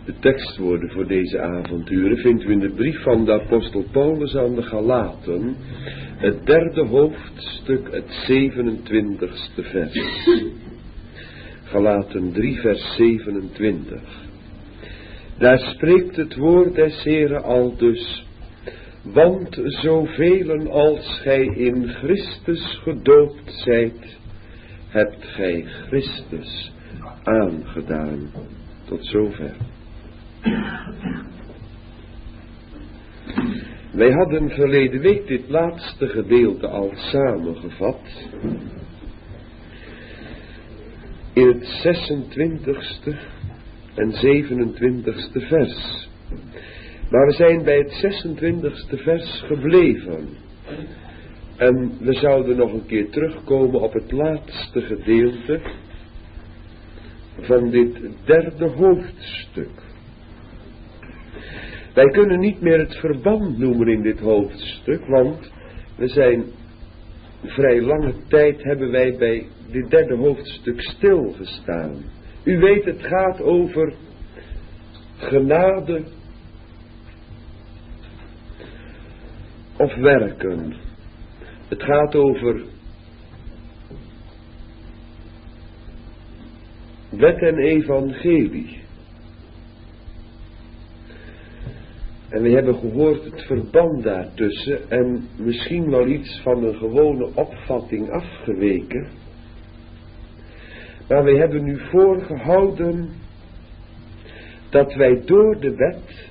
De tekstwoorden voor deze avonturen vindt u in de brief van de apostel Paulus aan de Galaten, het 3e hoofdstuk, het 27e vers. Galaten 3 vers 27. Daar spreekt het woord des Heren aldus: want zoveel als gij in Christus gedoopt zijt, hebt gij Christus aangedaan. Tot zover. Wij hadden verleden week dit laatste gedeelte al samengevat in het 26e en 27e vers. Maar we zijn bij het 26e vers gebleven. En we zouden nog een keer terugkomen op het laatste gedeelte van dit 3e hoofdstuk. Wij kunnen niet meer het verband noemen in dit hoofdstuk, want we zijn vrij lange tijd hebben wij bij dit 3e hoofdstuk stilgestaan. U weet, het gaat over genade of werken. Het gaat over wet en evangelie. En we hebben gehoord het verband daartussen en misschien wel iets van een gewone opvatting afgeweken. Maar we hebben nu voorgehouden dat wij door de wet,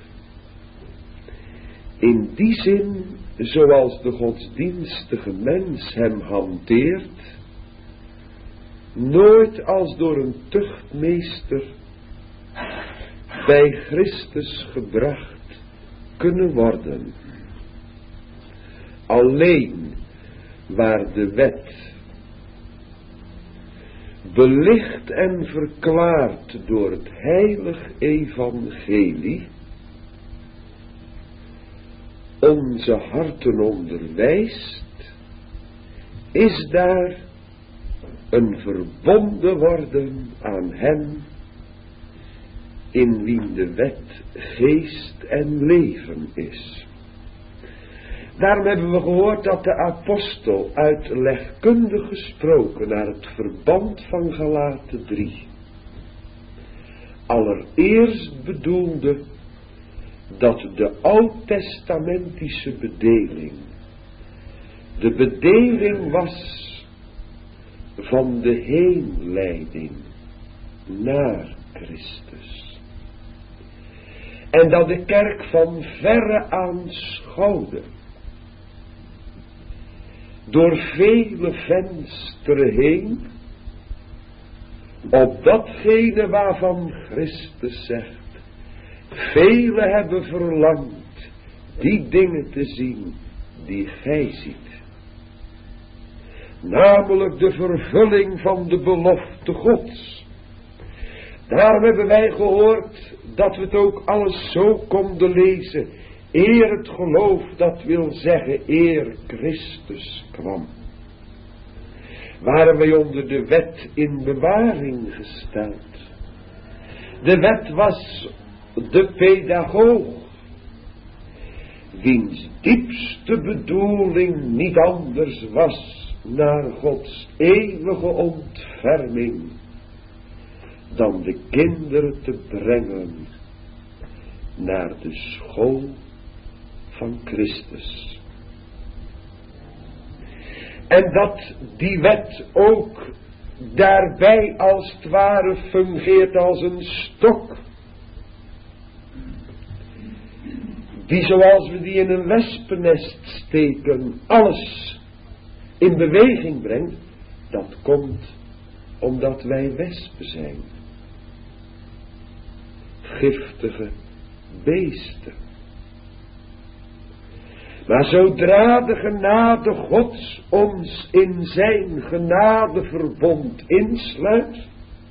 in die zin zoals de godsdienstige mens hem hanteert, nooit als door een tuchtmeester bij Christus gebracht kunnen worden. Alleen waar de wet belicht en verklaard door het heilig evangelie onze harten onderwijst, is daar een verbonden worden aan hem in wien de wet geest en leven is. Daarom hebben we gehoord dat de apostel uitlegkundig gesproken naar het verband van Galaten 3 allereerst bedoelde dat de oud-testamentische bedeling de bedeling was van de heenleiding naar Christus. En dat de kerk van verre aanschouwde, door vele vensteren heen, op datgene waarvan Christus zegt: velen hebben verlangd die dingen te zien die gij ziet. Namelijk de vervulling van de belofte Gods. Daarom hebben wij gehoord dat we het ook alles zo konden lezen. Eer het geloof, dat wil zeggen eer Christus kwam. Waren wij onder de wet in bewaring gesteld. De wet was de pedagoog, wiens diepste bedoeling niet anders was naar Gods eeuwige ontferming dan de kinderen te brengen naar de school van Christus. En dat die wet ook daarbij als het ware fungeert als een stok, die zoals we die in een wespennest steken, alles in beweging brengt. Dat komt omdat wij wespen zijn. Giftige beesten. Maar zodra de genade Gods ons in zijn genadeverbond insluit,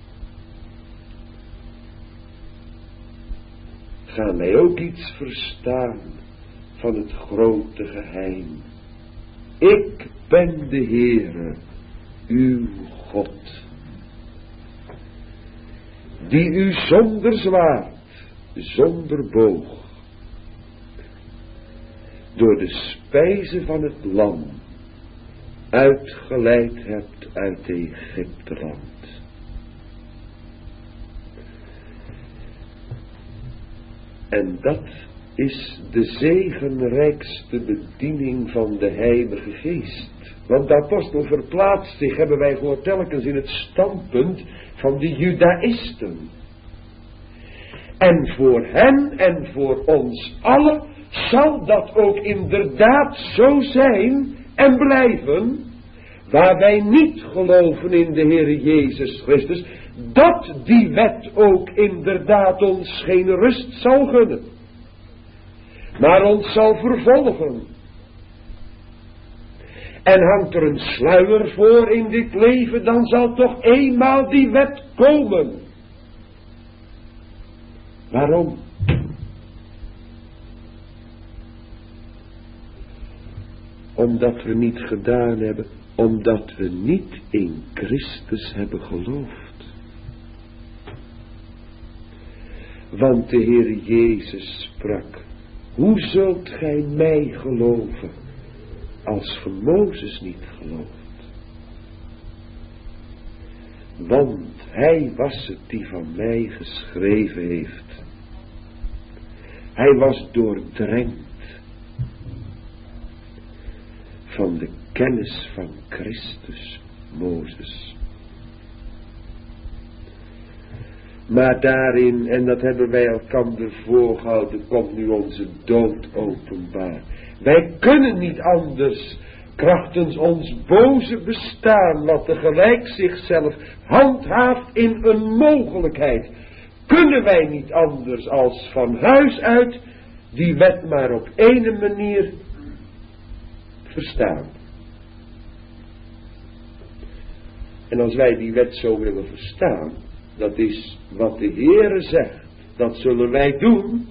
gaan wij ook iets verstaan van het grote geheim. Ik ben de Heere, uw God, die u zonder zwaard zonder boog, door de spijze van het lam, uitgeleid hebt uit Egypteland. En dat is de zegenrijkste bediening van de Heilige Geest. Want de apostel verplaatst zich, hebben wij gehoord, telkens in het standpunt van de Judaïsten. En voor hen en voor ons allen zal dat ook inderdaad zo zijn en blijven, waar wij niet geloven in de Heer Jezus Christus, dat die wet ook inderdaad ons geen rust zal gunnen, maar ons zal vervolgen. En hangt er een sluier voor in dit leven, dan zal toch eenmaal die wet komen. Waarom? Omdat we niet gedaan hebben, omdat we niet in Christus hebben geloofd. Want de Heer Jezus sprak: hoe zult gij mij geloven, als ge Mozes niet gelooft? Want hij was het die van mij geschreven heeft. Hij was doordrenkt van de kennis van Christus, Mozes. Maar daarin, en dat hebben wij elkander voorgehouden, komt nu onze dood openbaar. Wij kunnen niet anders, krachtens ons boze bestaan, wat tegelijk zichzelf handhaaft in een mogelijkheid, kunnen wij niet anders als van huis uit die wet maar op ene manier verstaan. En als wij die wet zo willen verstaan, dat is wat de Heere zegt, dat zullen wij doen.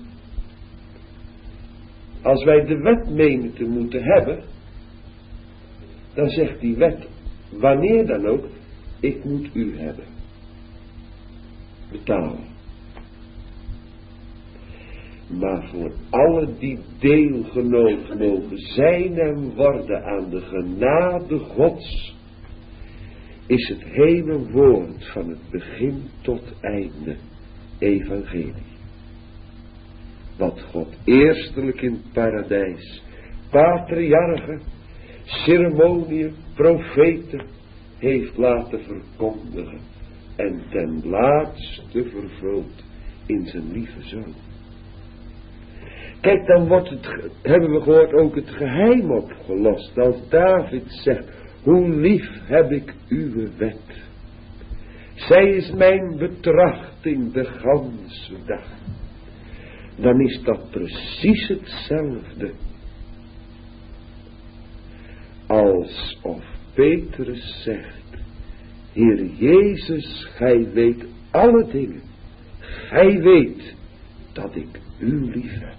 Als wij de wet menen te moeten hebben, dan zegt die wet, wanneer dan ook, ik moet u hebben. Betalen. Maar voor alle die deelgenoot mogen zijn en worden aan de genade Gods, is het hele woord van het begin tot einde evangelie. Wat God eerstelijk in het paradijs, patriarchen, ceremoniën, profeten heeft laten verkondigen en ten laatste vervuld in zijn lieve Zoon. Kijk, dan wordt het, hebben we gehoord, ook het geheim opgelost. Als David zegt, hoe lief heb ik uw wet. Zij is mijn betrachting de ganse dag. Dan is dat precies hetzelfde alsof Petrus zegt, Heer Jezus, gij weet alle dingen. Gij weet dat ik u lief heb.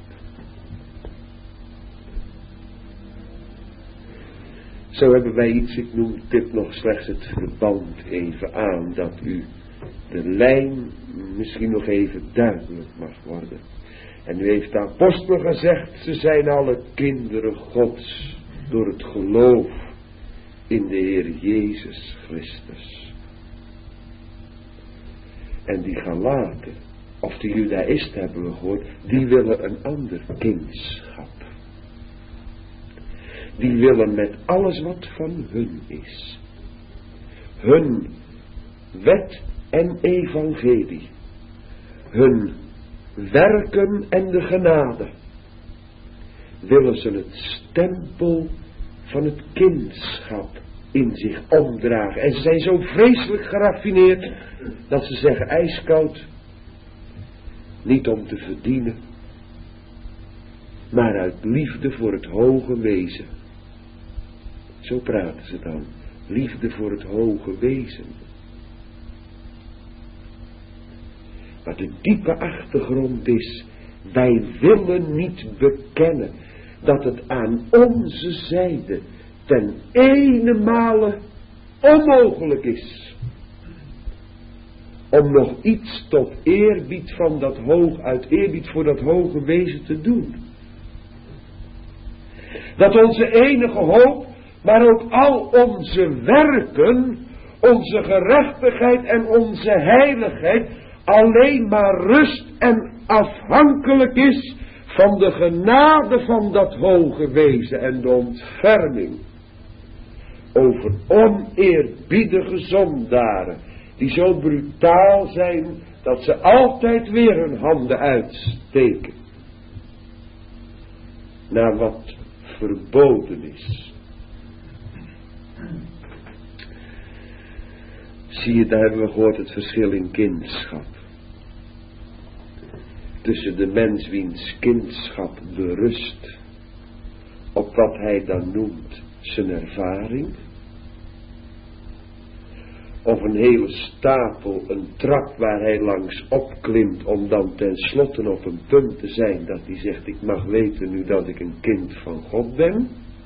Zo hebben wij iets, ik noem dit nog slechts het verband even aan, dat u de lijn misschien nog even duidelijk mag worden. En u heeft de apostel gezegd, ze zijn alle kinderen Gods door het geloof in de Heer Jezus Christus. En die Galaten, of de Judaïsten hebben we gehoord, die willen een ander kindschap. Die willen met alles wat van hun is, hun wet en evangelie, hun werken en de genade, willen ze het stempel van het kindschap in zich omdragen. En ze zijn zo vreselijk geraffineerd dat ze zeggen ijskoud, niet om te verdienen, maar uit liefde voor het hoge wezen. Zo praten ze dan. Liefde voor het hoge wezen. Maar de diepe achtergrond is, wij willen niet bekennen dat het aan onze zijde ten ene male onmogelijk is om nog iets tot eerbied van uit eerbied voor dat hoge wezen te doen. Dat onze enige hoop, maar ook al onze werken, onze gerechtigheid en onze heiligheid alleen maar rust en afhankelijk is van de genade van dat hoge wezen en de ontferming over oneerbiedige zondaren, die zo brutaal zijn dat ze altijd weer hun handen uitsteken naar wat verboden is. Zie je, daar hebben we gehoord het verschil in kindschap. Tussen de mens wiens kindschap berust op wat hij dan noemt zijn ervaring. Of een hele stapel, een trap waar hij langs opklimt om dan tenslotte op een punt te zijn dat hij zegt, ik mag weten nu dat ik een kind van God ben.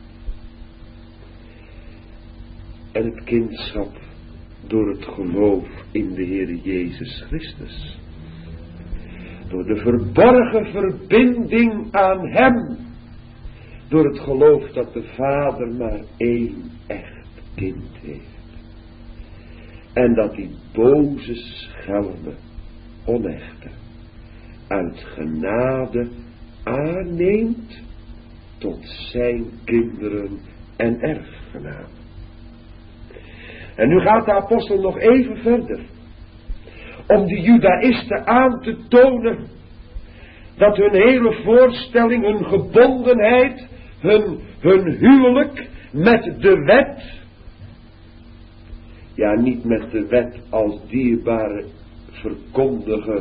En het kindschap door het geloof in de Heer Jezus Christus. Door de verborgen verbinding aan Hem. Door het geloof dat de Vader maar één echt kind heeft. En dat die boze schelmen, onechte, uit genade aanneemt tot zijn kinderen en erfgenamen. En nu gaat de apostel nog even verder. Om de judaïsten aan te tonen dat hun hele voorstelling, hun gebondenheid, hun huwelijk met de wet, ja, niet met de wet als dierbare verkondiger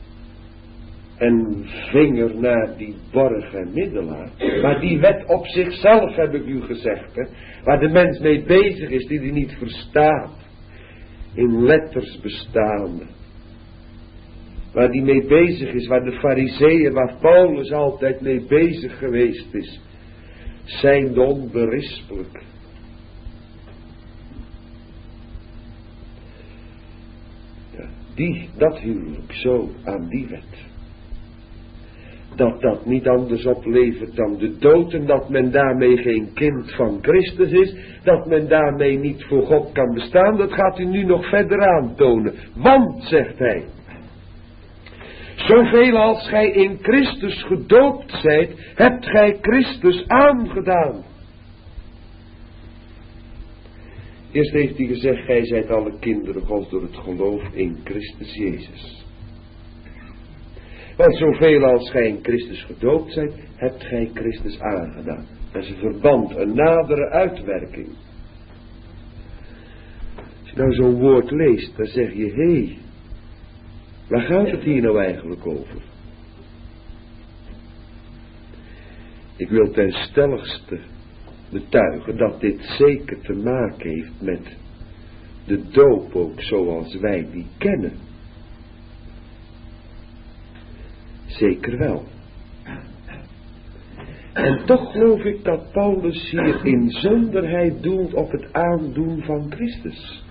en vinger naar die borg en middelaar, maar die wet op zichzelf, heb ik u gezegd, hè, waar de mens mee bezig is, die niet verstaat, in letters bestaande, waar die mee bezig is, waar de fariseeën, waar Paulus altijd mee bezig geweest is, zijn onberispelijk. Dat huwelijk zo aan die wet. Dat niet anders oplevert dan de dood en dat men daarmee geen kind van Christus is. Dat men daarmee niet voor God kan bestaan. Dat gaat u nu nog verder aantonen. Want, zegt hij, zoveel als gij in Christus gedoopt zijt, hebt gij Christus aangedaan. Eerst heeft hij gezegd, gij zijt alle kinderen Gods door het geloof in Christus Jezus. Want zoveel als gij in Christus gedoopt zijt, hebt gij Christus aangedaan. Dat is een verband, een nadere uitwerking. Als je nou zo'n woord leest, dan zeg je, hé, waar gaat het hier nou eigenlijk over? Ik wil ten stelligste betuigen dat dit zeker te maken heeft met de doop ook zoals wij die kennen. Zeker wel. En toch geloof ik dat Paulus hier inzonderheid doelt op het aandoen van Christus.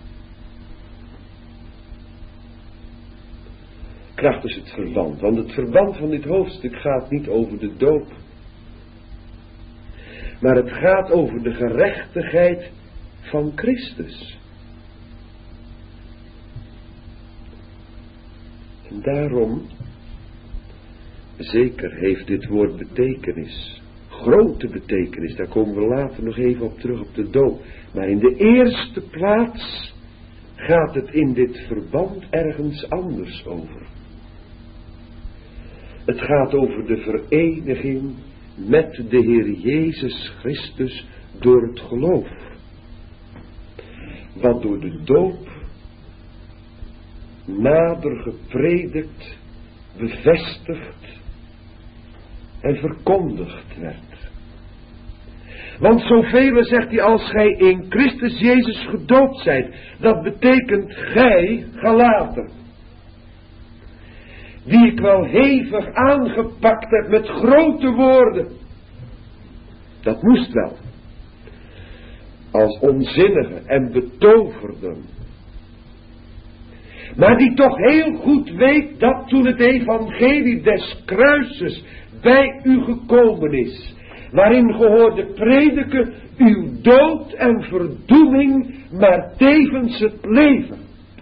Krachtens het verband, want het verband van dit hoofdstuk gaat niet over de doop. Maar het gaat over de gerechtigheid van Christus. En daarom, zeker heeft dit woord betekenis. Grote betekenis, daar komen we later nog even op terug op de doop. Maar in de eerste plaats gaat het in dit verband ergens anders over. Het gaat over de vereniging met de Heer Jezus Christus door het geloof. Wat door de doop nader gepredikt, bevestigd en verkondigd werd. Want zoveel, zegt hij, als gij in Christus Jezus gedoopt zijt, dat betekent gij, Galaten, die ik wel hevig aangepakt heb met grote woorden. Dat moest wel. Als onzinnige en betoverden. maar die toch heel goed weet dat toen het evangelie des kruises bij u gekomen is, waarin gehoorde prediken uw dood en verdoeming, maar tevens het leven.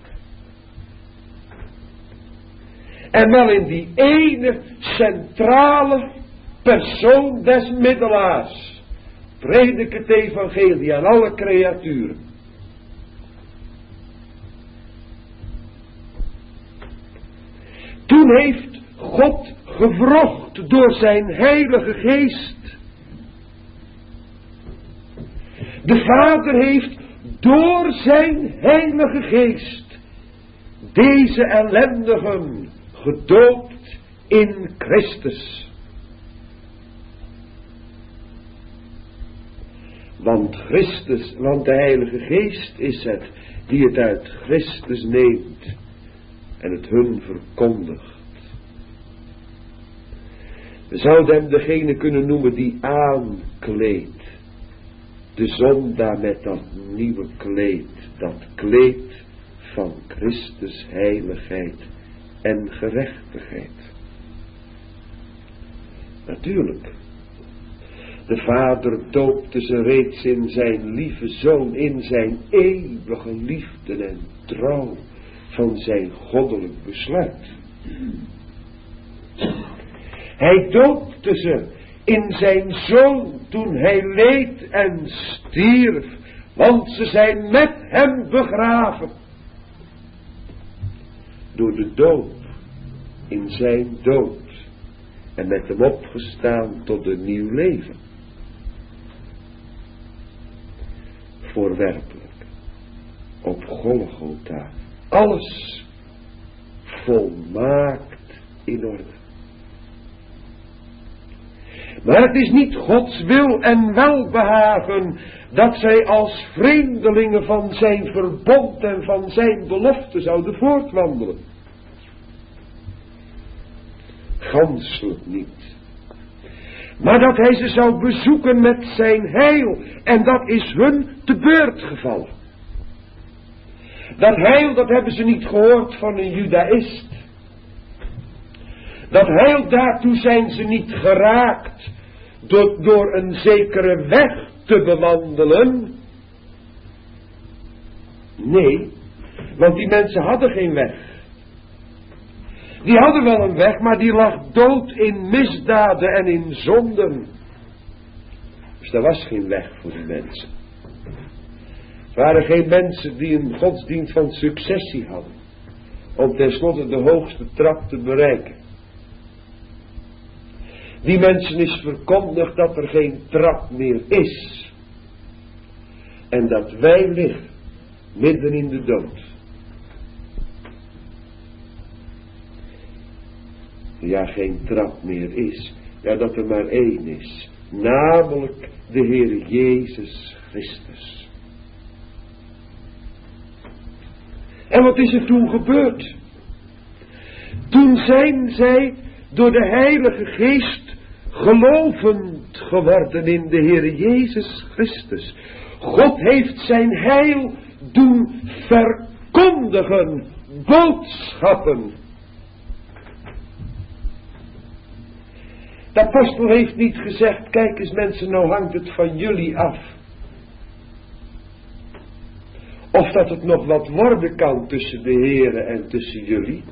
En wel in die ene centrale persoon des middelaars predik het evangelie aan alle creaturen. Toen heeft God gewrocht door zijn heilige geest. De Vader heeft door zijn heilige geest deze ellendigen gedoopt in Christus. Want de heilige geest is het die het uit Christus neemt en het hun verkondigt. We zouden hem degene kunnen noemen die aankleedt de zondaar met dat nieuwe kleed, dat kleed van Christus heiligheid en gerechtigheid. Natuurlijk, de Vader doopte ze reeds in zijn lieve Zoon, in zijn eeuwige liefde en trouw van zijn goddelijk besluit. Hij doopte ze in zijn Zoon toen hij leed en stierf, want ze zijn met hem begraven. Door de doop in zijn dood en met hem opgestaan tot een nieuw leven. Voorwerpelijk, op Golgotha, alles volmaakt in orde. Maar het is niet Gods wil en welbehagen dat zij als vreemdelingen van zijn verbond en van zijn belofte zouden voortwandelen. Ganselijk niet. Maar dat hij ze zou bezoeken met zijn heil, en dat is hun te beurt gevallen. Dat heil, dat hebben ze niet gehoord van een judaïst. Dat heil, daartoe zijn ze niet geraakt door een zekere weg te bewandelen. Nee, want die mensen hadden geen weg. Die hadden wel een weg, maar die lag dood in misdaden en in zonden. Dus daar was geen weg voor die mensen. Het waren geen mensen die een godsdienst van successie hadden, om tenslotte de hoogste trap te bereiken. Die mensen is verkondigd dat er geen trap meer is. En dat wij liggen midden in de dood. Ja, geen trap meer is. Ja, dat er maar één is. Namelijk de Heer Jezus Christus. En wat is er toen gebeurd? Toen zijn zij door de Heilige Geest gelovend geworden in de Heer Jezus Christus. God heeft zijn heil doen verkondigen, boodschappen. De apostel heeft niet gezegd, kijk eens mensen, nou hangt het van jullie af. Of dat het nog wat worden kan tussen de Here en tussen jullie.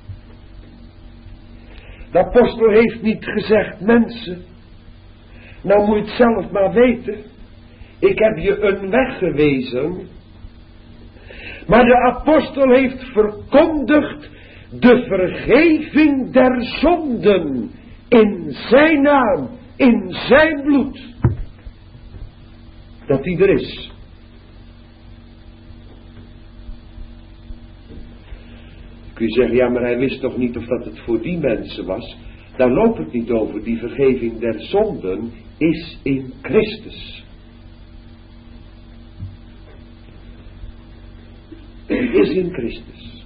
De apostel heeft niet gezegd, mensen, nou moet je het zelf maar weten. Ik heb je een weg gewezen. Maar de apostel heeft verkondigd de vergeving der zonden in zijn naam, in zijn bloed. Dat die er is. Kun je zeggen, ja, maar hij wist toch niet of dat het voor die mensen was. Daar loopt het niet over. Die vergeving der zonden is in Christus. Is in Christus.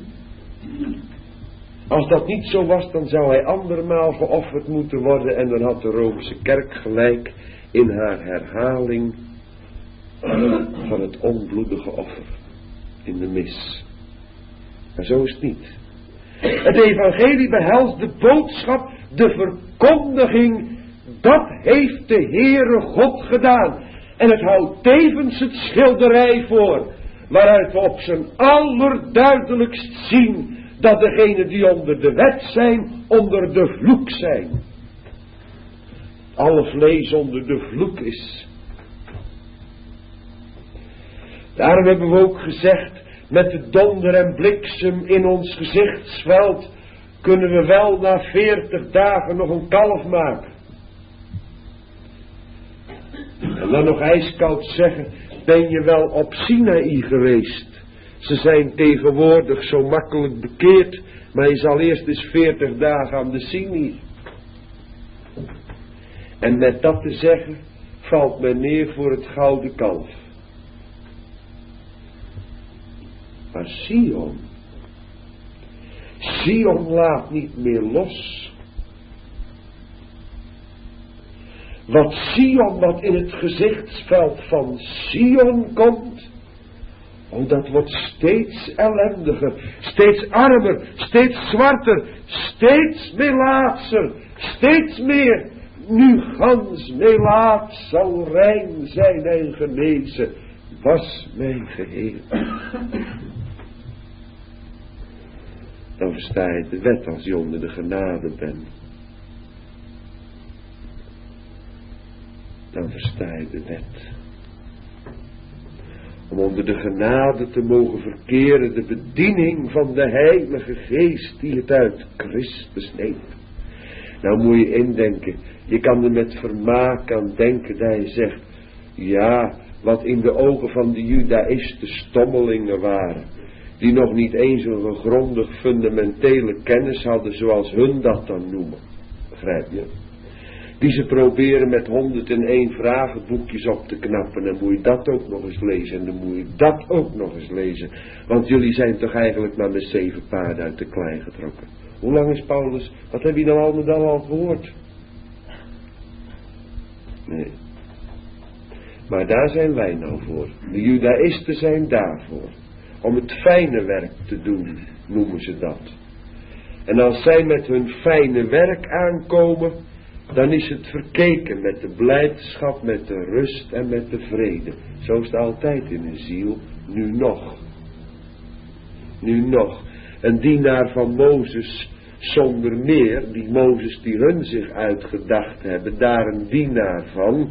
Als dat niet zo was, dan zou hij andermaal geofferd moeten worden. En dan had de Roomse kerk gelijk in haar herhaling van het onbloedige offer in de mis. Maar zo is het niet. Het evangelie behelst de boodschap, de verkondiging, dat heeft de Heere God gedaan. En het houdt tevens het schilderij voor, waaruit we op zijn allerduidelijkst zien dat degenen die onder de wet zijn, onder de vloek zijn. Alle vlees onder de vloek is. Daarom hebben we ook gezegd, met de donder en bliksem in ons gezichtsveld, kunnen we wel na 40 dagen nog een kalf maken. En dan nog ijskoud zeggen, ben je wel op Sinaï geweest? Ze zijn tegenwoordig zo makkelijk bekeerd, maar je zal eerst eens 40 dagen aan de Sinaï. En met dat te zeggen, valt men neer voor het gouden kalf. Maar Sion laat niet meer los. Wat in het gezichtsveld van Sion komt, dat wordt steeds ellendiger, steeds armer, steeds zwarter, steeds melaatser, steeds meer. Nu gans melaat zal rein zijn en genezen, was mijn geheel. Dan versta je de wet als je onder de genade bent. Dan versta je de wet. Om onder de genade te mogen verkeren, de bediening van de Heilige Geest die het uit Christus neemt. Nou moet je indenken, je kan er met vermaak aan denken dat je zegt, ja, wat in de ogen van de Judaïsten stommelingen waren, die nog niet eens een grondig fundamentele kennis hadden zoals hun dat dan noemen. Begrijp je? Die ze proberen met 101 vragenboekjes op te knappen. En moet je dat ook nog eens lezen. En dan moet je dat ook nog eens lezen. Want jullie zijn toch eigenlijk maar met 7 paarden uit de klei getrokken. Hoe lang is Paulus? Wat heb je nou allemaal al gehoord? Nee. Maar daar zijn wij nou voor. De Judaïsten zijn daarvoor. Om het fijne werk te doen, noemen ze dat. En als zij met hun fijne werk aankomen, dan is het verkeken met de blijdschap, met de rust en met de vrede. Zo is het altijd in een ziel, nu nog. Nu nog. Een dienaar van Mozes zonder meer, die Mozes die hun zich uitgedacht hebben, daar een dienaar van.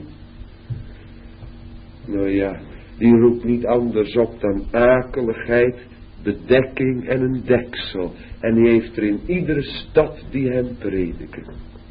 Nou ja, die roept niet anders op dan akeligheid, bedekking en een deksel. En die heeft er in iedere stad die hem prediken.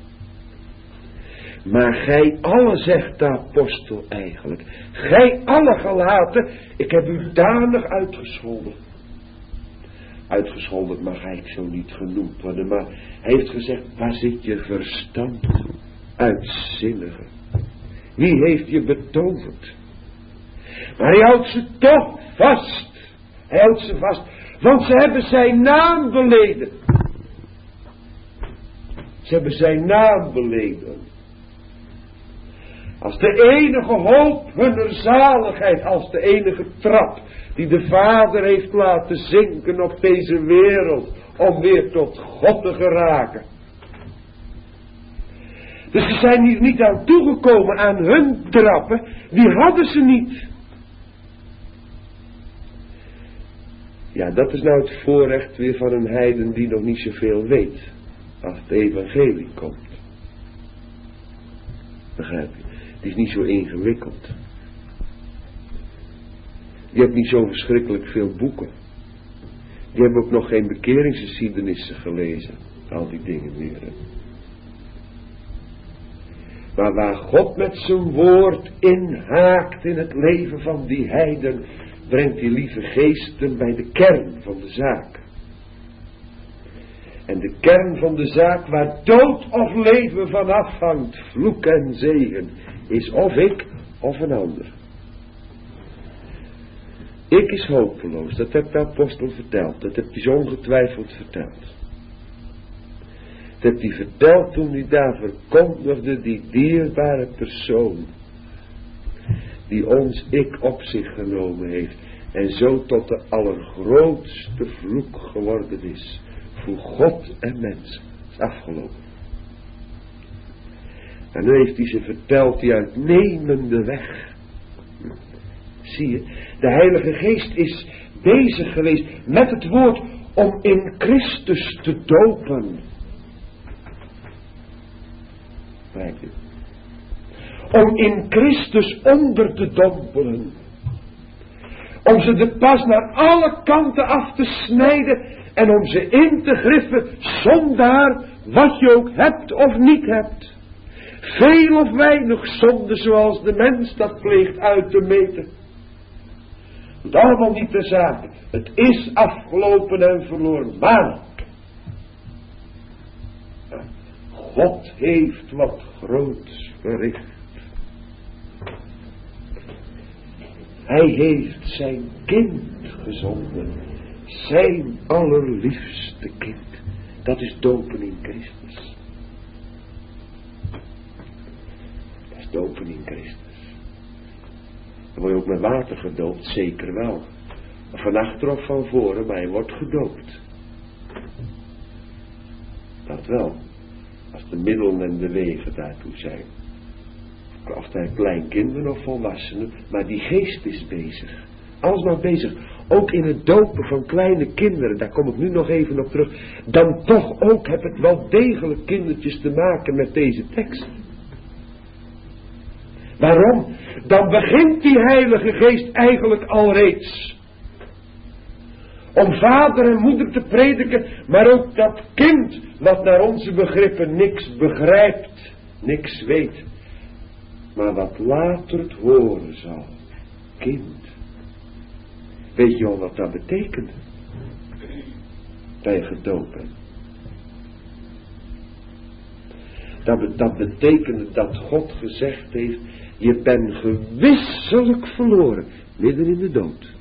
Maar gij allen, zegt de apostel eigenlijk, gij allen gelaten, ik heb u danig uitgescholden. Uitgescholden mag eigenlijk zo niet genoemd worden, maar hij heeft gezegd, waar zit je verstand? Uitzinnige. Wie heeft je betoverd? Maar hij houdt ze toch vast. Hij houdt ze vast, want ze hebben zijn naam beleden. Ze hebben zijn naam beleden. Als de enige hoop hunner zaligheid, als de enige trap die de Vader heeft laten zinken op deze wereld, om weer tot God te geraken. Dus ze zijn hier niet aan toegekomen aan hun trappen, die hadden ze niet. Ja, dat is nou het voorrecht weer van een heiden die nog niet zoveel weet, als het evangelie komt. Begrijp je? Het is niet zo ingewikkeld. Je hebt niet zo verschrikkelijk veel boeken. Die hebben ook nog geen bekeringsgeschiedenissen gelezen. Al die dingen meer. Maar waar God met zijn woord inhaakt in het leven van die heiden, brengt die lieve geesten bij de kern van de zaak. En de kern van de zaak waar dood of leven van afhangt, vloek en zegen, is of ik of een ander. Ik is hopeloos, dat heeft de apostel verteld, dat heeft hij zo ongetwijfeld verteld. Dat heeft hij verteld toen hij daar verkondigde, die dierbare persoon, die ons ik op zich genomen heeft, En zo tot de allergrootste vloek geworden is. Voor God en mensen. Het is afgelopen. En nu heeft hij ze verteld die uitnemende weg. Zie je, de Heilige Geest is bezig geweest met het woord om in Christus te dopen. Kijk je. Om in Christus onder te dompelen. Om ze de pas naar alle kanten af te snijden. En om ze in te griffen. Zondaar wat je ook hebt of niet hebt. Veel of weinig zonde zoals de mens dat pleegt uit te meten. Het allemaal niet ter zake. Het is afgelopen en verloren. Maar God heeft wat groots verricht. Hij heeft zijn kind gezonden. Zijn allerliefste kind. Dat is dopen in Christus. Dat is dopen in Christus. Dan word je ook met water gedoopt, zeker wel. Van achter of van voren, maar je wordt gedoopt. Dat wel. Als de middelen en de wegen daartoe zijn. Of hij kleinkinderen of volwassenen. Maar die geest is bezig. Alles maar bezig. Ook in het dopen van kleine kinderen. Daar kom ik nu nog even op terug. Dan toch ook heb het wel degelijk kindertjes te maken met deze tekst. Waarom? Dan begint die Heilige Geest eigenlijk alreeds. Om vader en moeder te prediken. Maar ook dat kind. Wat naar onze begrippen niks begrijpt. Niks weet. Maar wat later het horen zal. Kind. Weet je al wat dat betekent? Dat je gedoopt bent. Dat betekent dat God gezegd heeft. Je bent gewisselijk verloren. Midden in de dood.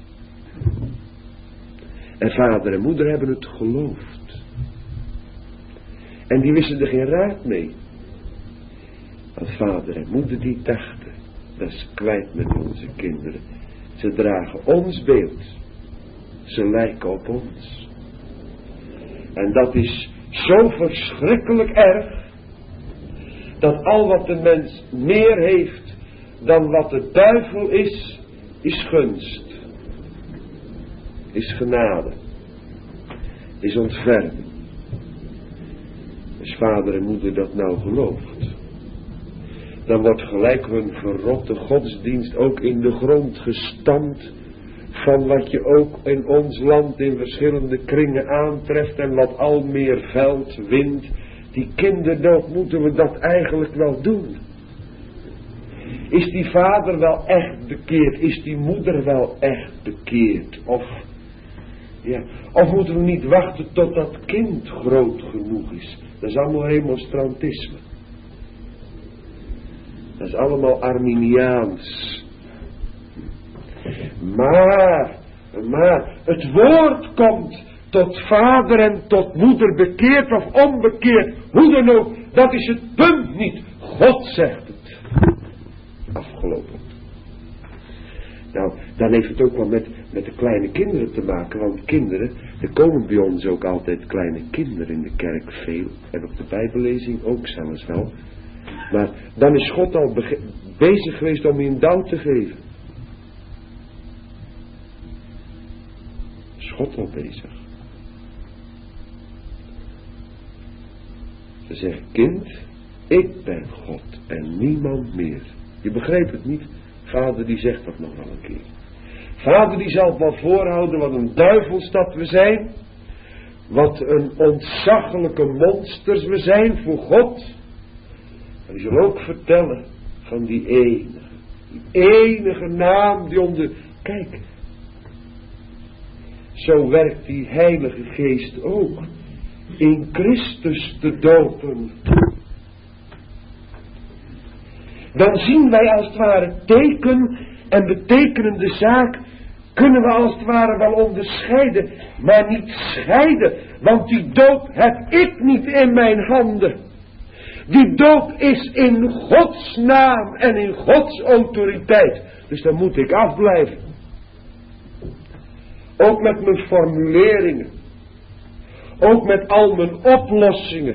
En vader en moeder hebben het geloofd. En die wisten er geen raad mee. Want vader en moeder die dachten. Dat is kwijt met onze kinderen. Ze dragen ons beeld. Ze lijken op ons. En dat is zo verschrikkelijk erg. Dat al wat de mens meer heeft dan wat de duivel is gunst. Is genade. Is ontferming. Als vader en moeder dat nou gelooft. Dan wordt gelijk hun verrotte godsdienst ook in de grond gestampt. Van wat je ook in ons land in verschillende kringen aantreft. En wat al meer veld, wind. Die kinderdood moeten we dat eigenlijk wel doen. Is die vader wel echt bekeerd? Is die moeder wel echt bekeerd? Of moeten we niet wachten tot dat kind groot genoeg is? Dat is allemaal remonstrantisme. Dat is allemaal Arminiaans. Maar het woord komt tot vader en tot moeder, bekeerd of onbekeerd, hoe dan ook, dat is het punt niet. God zegt het. Afgelopen. Nou, dan heeft het ook wel met de kleine kinderen te maken, want kinderen, er komen bij ons ook altijd kleine kinderen in de kerk, veel, en op de Bijbellezing ook zelfs wel. Maar dan is God al bezig geweest om je een douw te geven. Is God al bezig. Ze zeggen, kind, ik ben God en niemand meer. Je begrijpt het niet? Vader die zegt dat nog wel een keer. Vader die zal het wel voorhouden wat een duivelsstad we zijn. Wat een ontzaglijke monsters we zijn voor God. En die zal ook vertellen van die enige naam die onder... Kijk, zo werkt die Heilige Geest ook. In Christus te dopen. Dan zien wij als het ware teken en betekenende zaak. Kunnen we als het ware wel onderscheiden. Maar niet scheiden. Want die doop heb ik niet in mijn handen. Die doop is in Gods naam en in Gods autoriteit. Dus dan moet ik afblijven. Ook met mijn formuleringen. Ook met al mijn oplossingen.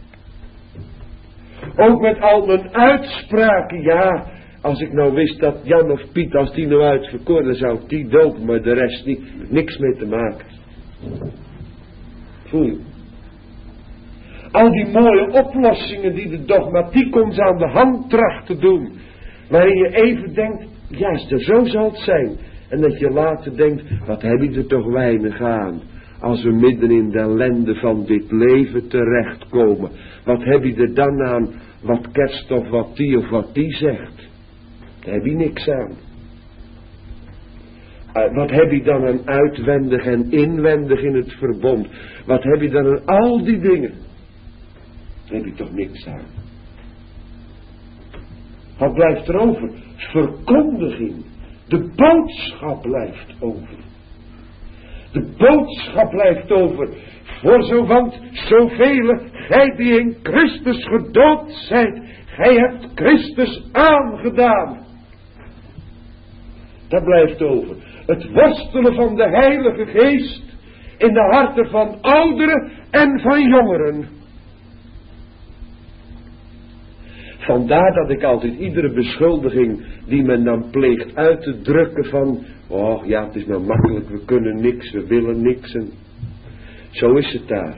Ook met al mijn uitspraken. Ja, als ik nou wist dat Jan of Piet, als die nou uitverkoren, dan zou ik die dopen, maar de rest niet. Niks mee te maken. Voel je? Al die mooie oplossingen die de dogmatiek ons aan de hand tracht te doen. Waarin je even denkt, ja, zo zal het zijn. En dat je later denkt, wat heb ik er toch weinig aan. Als we midden in de ellende van dit leven terechtkomen. Wat heb je er dan aan, wat Kerst of wat die zegt. Daar heb je niks aan. Wat heb je dan aan uitwendig en inwendig in het verbond. Wat heb je dan aan al die dingen. Daar heb je toch niks aan. Wat blijft er over? Verkondiging. De boodschap blijft over. De boodschap blijft over. Want zoveel gij die in Christus gedoopt zijt. Gij hebt Christus aangedaan. Dat blijft over. Het worstelen van de Heilige Geest. In de harten van ouderen en van jongeren. Vandaar dat ik altijd iedere beschuldiging die men dan pleegt uit te drukken van, oh ja, het is nou makkelijk, we kunnen niks, we willen niks. En zo is het daar.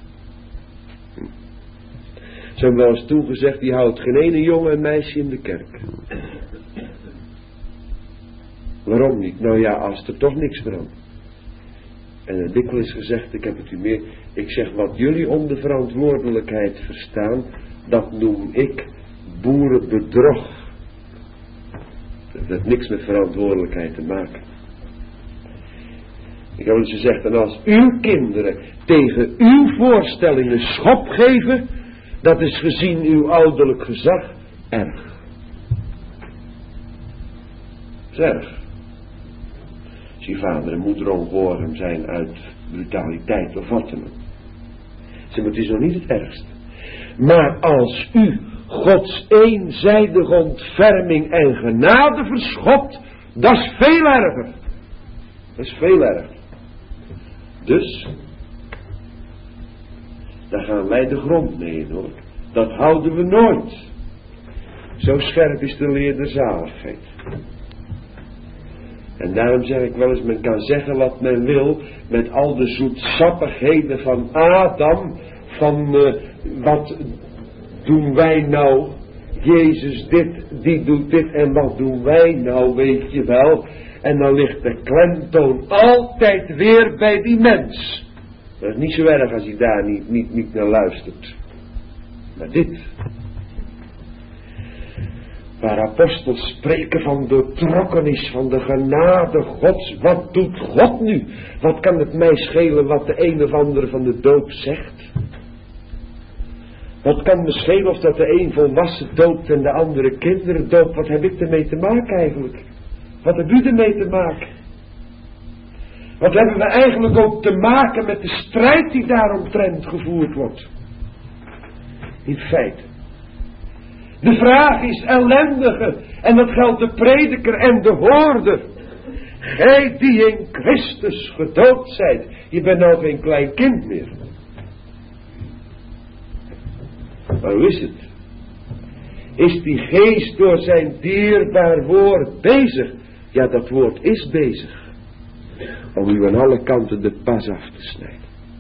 Ze hebben wel eens toegezegd, die houdt geen ene jongen en meisje in de kerk. Waarom niet? Nou ja, als er toch niks verandert. En er dikwijls gezegd, ik heb het u meer, ik zeg wat jullie onder verantwoordelijkheid verstaan, dat noem ik boerenbedrog. Dat heeft niks met verantwoordelijkheid te maken. Ik heb eens gezegd, en als uw kinderen tegen uw voorstellingen schop geven, dat is gezien uw ouderlijk gezag erg. Dat is erg. Als je vader en moeder ongehoorzaam zijn uit brutaliteit of wat dan ook. Zeg, maar het is nog niet het ergste. Maar als u Gods eenzijdige ontferming en genade verschopt, dat is veel erger. Dat is veel erger. Dus, daar gaan wij de grond mee in, hoor. Dat houden we nooit. Zo scherp is de leer der zaligheid. En daarom zeg ik wel eens, men kan zeggen wat men wil, met al de zoetsappigheden van Adam, van wat doen wij nou, Jezus dit, die doet dit en wat doen wij nou, weet je wel. En dan ligt de klemtoon altijd weer bij die mens. Dat is niet zo erg als hij daar niet naar luistert. Maar dit. Waar apostels spreken van doortrokkenis van de genade Gods. Wat doet God nu? Wat kan het mij schelen wat de een of ander van de doop zegt? Wat kan me schelen of dat de een volwassen doopt en de andere kinderen doopt? Wat heb ik ermee te maken eigenlijk? Wat heb u ermee te maken? Wat hebben we eigenlijk ook te maken met de strijd die daaromtrent gevoerd wordt? In feite. De vraag is ellendige, en dat geldt de prediker en de hoorder. Gij die in Christus gedoopt zijt, je bent nou geen klein kind meer. Maar hoe is het? Is die geest door zijn dierbaar woord bezig? Ja, dat woord is bezig. Om u aan alle kanten de pas af te snijden.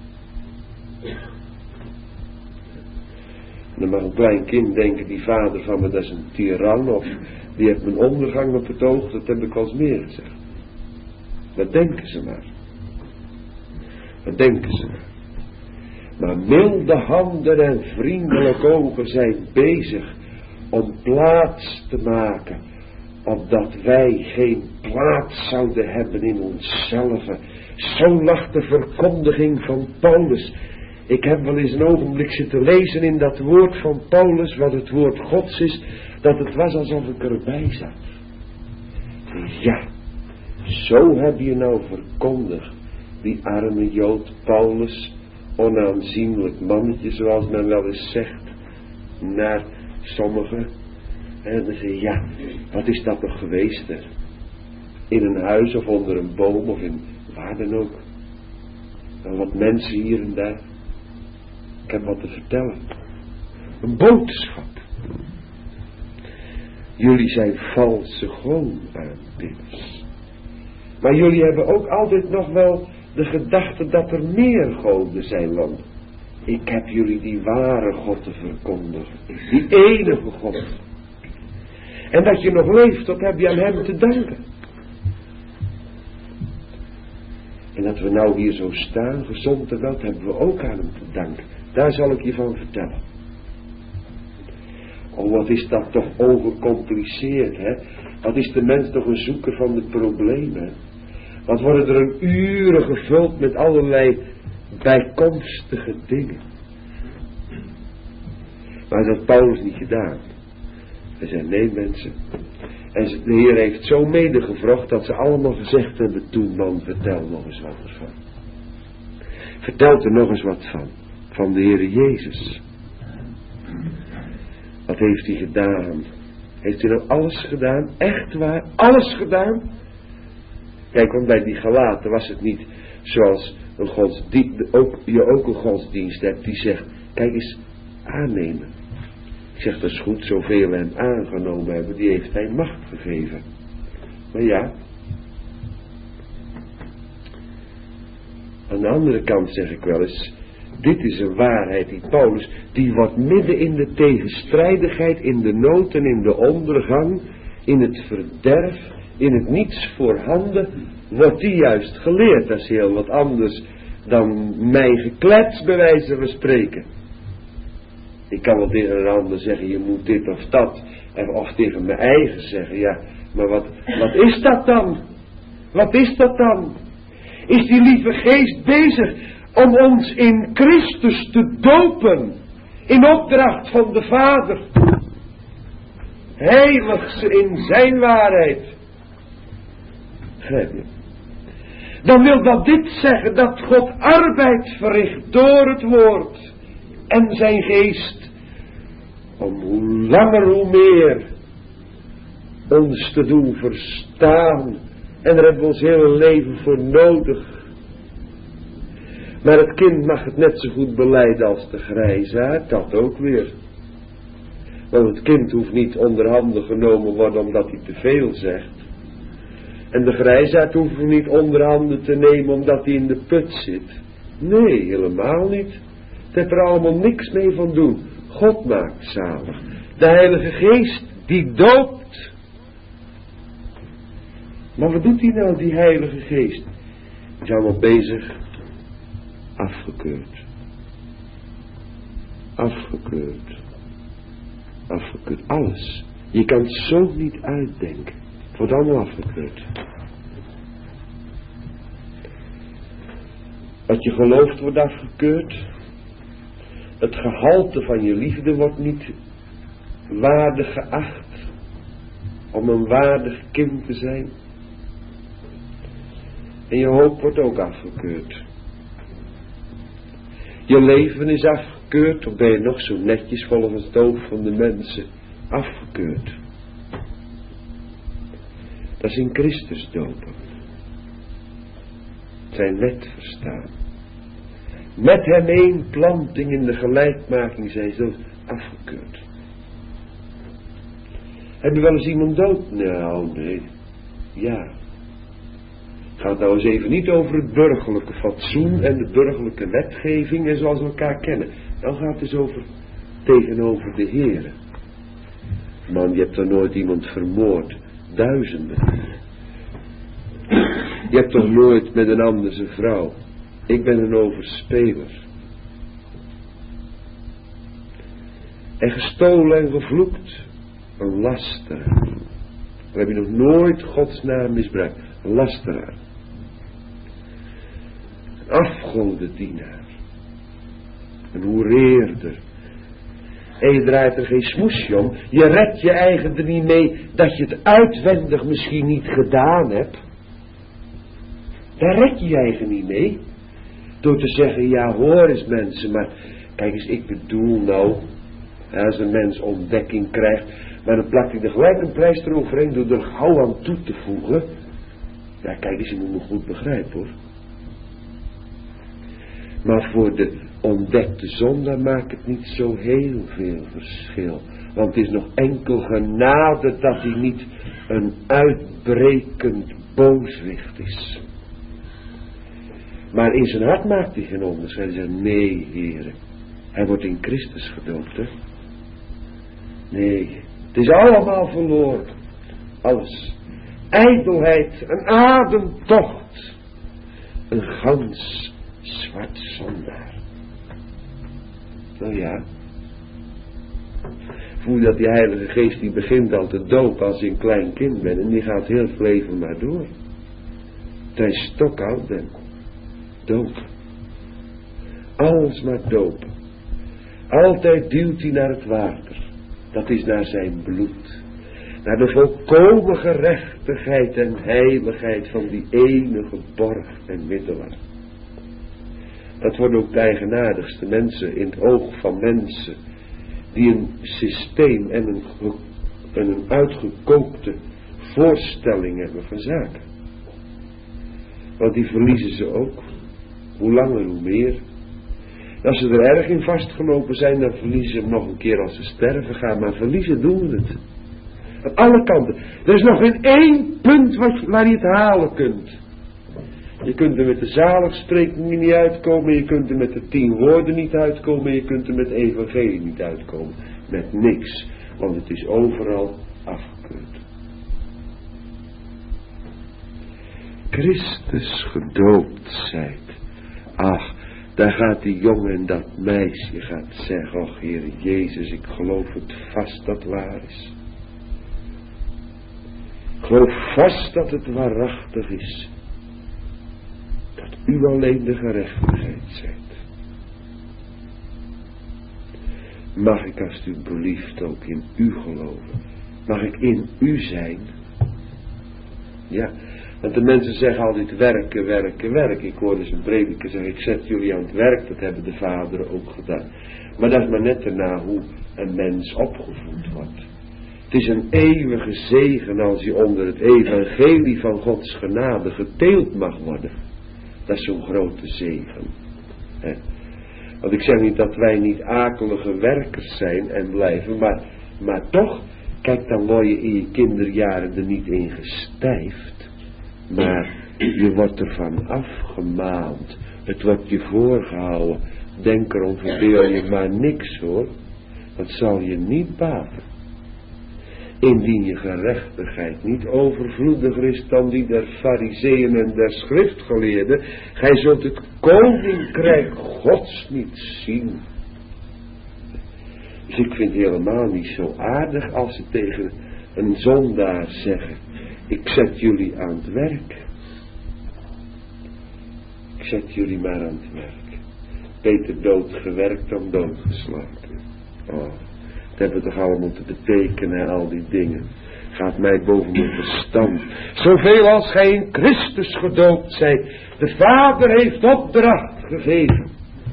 Dan mag een klein kind denken, die vader van me, dat is een tiran, of die heeft mijn ondergang op het oog, dat heb ik al eens meer gezegd. Wat denken ze maar? Wat denken ze maar? Maar milde handen en vriendelijke ogen zijn bezig om plaats te maken, opdat wij geen plaats zouden hebben in onszelf. Zo lag de verkondiging van Paulus. Ik heb wel eens een ogenblik zitten lezen in dat woord van Paulus, wat het woord Gods is, dat het was alsof ik erbij zat. Ja, zo heb je nou verkondigd, die arme Jood Paulus, onaanzienlijk mannetje, zoals men wel eens zegt, naar sommigen. En dan zeg je, ja, wat is dat toch geweest er? In een huis of onder een boom of in waar dan ook. Dan wat mensen hier en daar. Ik heb wat te vertellen. Een boodschap. Jullie zijn valse goonaanbidders. Maar jullie hebben ook altijd nog wel de gedachte dat er meer goden zijn, want ik heb jullie die ware God te verkondigen. Die enige God. En dat je nog leeft, dat heb je aan hem te danken. En dat we nou hier zo staan, gezond en wel, hebben we ook aan hem te danken. Daar zal ik je van vertellen. Oh, wat is dat toch overcompliceerd, hè? Wat is de mens toch een zoeker van de problemen? Wat worden er een uren gevuld met allerlei bijkomstige dingen. Maar dat had Paulus niet gedaan. Hij zei, nee mensen. En de Heer heeft zo medegevrocht dat ze allemaal gezegd hebben toen, man, vertel nog eens wat ervan. Vertel er nog eens wat van. Van de Heer Jezus. Wat heeft hij gedaan? Heeft hij nou alles gedaan? Echt waar? Alles gedaan? Kijk, want bij die Galaten was het niet zoals een godsdienst, je ook een godsdienst hebt die zegt, kijk eens, aannemen. Ik zeg, dat is goed, zoveel hem aangenomen hebben, die heeft hij macht gegeven. Maar ja, aan de andere kant zeg ik wel eens, dit is een waarheid die Paulus, die wordt midden in de tegenstrijdigheid, in de nood en in de ondergang, in het verderf, in het niets voorhanden, wordt die juist geleerd. Dat is heel wat anders dan mijn geklets, bij wijze van spreken. Ik kan wel tegen een ander zeggen, je moet dit of dat, of tegen mijn eigen zeggen, ja, maar wat is dat dan? Wat is dat dan? Is die lieve geest bezig om ons in Christus te dopen, in opdracht van de Vader? Heilig ze in zijn waarheid. Begrijp je? Dan wil dat dit zeggen dat God arbeid verricht door het woord en zijn geest, om hoe langer hoe meer ons te doen verstaan. En daar hebben we ons hele leven voor nodig. Maar het kind mag het net zo goed belijden als de grijsaard, dat ook weer. Want het kind hoeft niet onderhanden genomen worden omdat hij te veel zegt. En de grijsaard hoeft hem niet onderhanden te nemen omdat hij in de put zit. Nee, helemaal niet. Het heeft er allemaal niks mee van doen. God maakt zalig. De Heilige Geest, die doopt. Maar wat doet hij nou, die Heilige Geest? Die is allemaal bezig. Afgekeurd. Afgekeurd. Afgekeurd. Alles. Je kan het zo niet uitdenken. Het wordt allemaal afgekeurd. Wat je gelooft wordt afgekeurd. Het gehalte van je liefde wordt niet waardig geacht om een waardig kind te zijn. En je hoop wordt ook afgekeurd. Je leven is afgekeurd, of ben je nog zo netjes volgens het oog van de mensen afgekeurd. Dat is in Christus dopen. Zijn wet verstaan. Met hem één planting in de gelijkmaking zijn zo afgekeurd. Heb je wel eens iemand dood? Nou, nee. Ja. Het gaat nou eens even niet over het burgerlijke fatsoen en de burgerlijke wetgeving en zoals we elkaar kennen. Dan gaat het dus over tegenover de Heere. Man, je hebt toch nooit iemand vermoord? Duizenden. Je hebt toch nooit met een ander zijn vrouw? Ik ben een overspeler. En gestolen en gevloekt. Een lasteraar. Dan heb je nog nooit Gods naam misbruikt. Een lasteraar. Een afgodendienaar. Een hoereerder. En je draait er geen smoesje om. Je redt je eigen er niet mee dat je het uitwendig misschien niet gedaan hebt. Daar red je je eigen niet mee. Door te zeggen, ja hoor eens mensen, maar kijk eens, ik bedoel nou, als een mens ontdekking krijgt, maar dan plakt hij er gelijk een pleister overheen door er gauw aan toe te voegen. Ja kijk eens, je moet me goed begrijpen hoor. Maar voor de ontdekte zondaar maakt het niet zo heel veel verschil. Want het is nog enkel genade dat hij niet een uitbrekend booswicht is. Maar in zijn hart maakt hij geen onderscheid. Hij zegt, nee, heren. Hij wordt in Christus gedoopt, hè. Nee, het is allemaal verloren. Alles. Ijdelheid, een ademtocht. Een gans zwart zondaar. Nou ja. Voel dat die Heilige Geest die begint al te dopen als je een klein kind bent. En die gaat heel het leven maar door. Terwijl je stokoud bent. Dopen. Alles maar dopen. Altijd duwt hij naar het water. Dat is naar zijn bloed. Naar de volkomen gerechtigheid en heiligheid van die enige borg en middelaar. Dat worden ook de eigenaardigste mensen in het oog van mensen die een systeem en een uitgekookte voorstelling hebben van zaken. Want die verliezen ze ook. Hoe langer hoe meer. Als ze er erg in vastgelopen zijn, dan verliezen ze hem nog een keer als ze sterven gaan. Maar verliezen doen we het. Aan alle kanten. Er is nog geen één punt waar je het halen kunt. Je kunt er met de zaligsprekingen niet uitkomen. Je kunt er met de 10 woorden niet uitkomen. Je kunt er met evangelie niet uitkomen. Met niks. Want het is overal afgekeurd. Christus gedoopt zijt. Ach, daar gaat die jongen en dat meisje gaat zeggen, och Heer Jezus, ik geloof het vast dat waar is. Ik geloof vast dat het waarachtig is. Dat u alleen de gerechtigheid zijt. Mag ik alstublieft ook in u geloven? Mag ik in u zijn? Ja. Want de mensen zeggen altijd werken, werken, werken. Ik hoorde eens een prediker zeggen, ik zet jullie aan het werk. Dat hebben de vaderen ook gedaan. Maar dat is maar net daarna hoe een mens opgevoed wordt. Het is een eeuwige zegen als je onder het evangelie van Gods genade geteeld mag worden. Dat is zo'n grote zegen. He. Want ik zeg niet dat wij niet akelige werkers zijn en blijven. Maar toch, kijk, dan word je in je kinderjaren er niet in gestijfd. Maar je wordt ervan afgemaand. Het wordt je voorgehouden. Denk erom, verdeel je maar niks hoor. Dat zal je niet baten. Indien je gerechtigheid niet overvloediger is dan die der farizeeën en der schriftgeleerden. Gij zult het koninkrijk Gods niet zien. Dus ik vind het helemaal niet zo aardig als ze tegen een zondaar zeggen. Ik zet jullie aan het werk. Ik zet jullie maar aan het werk. Beter doodgewerkt dan doodgeslagen. Oh, dat hebben we toch allemaal te betekenen, al die dingen. Gaat mij boven mijn verstand. Zoveel als gij in Christus gedoopt zijt. De Vader heeft opdracht gegeven.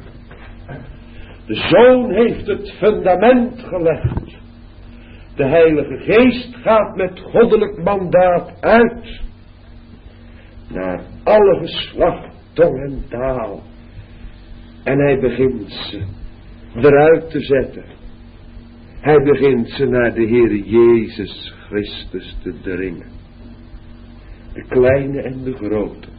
De Zoon heeft het fundament gelegd. De Heilige Geest gaat met goddelijk mandaat uit. Naar alle geslacht, tong en taal. En hij begint ze eruit te zetten. Hij begint ze naar de Heer Jezus Christus te dringen. De kleine en de grote.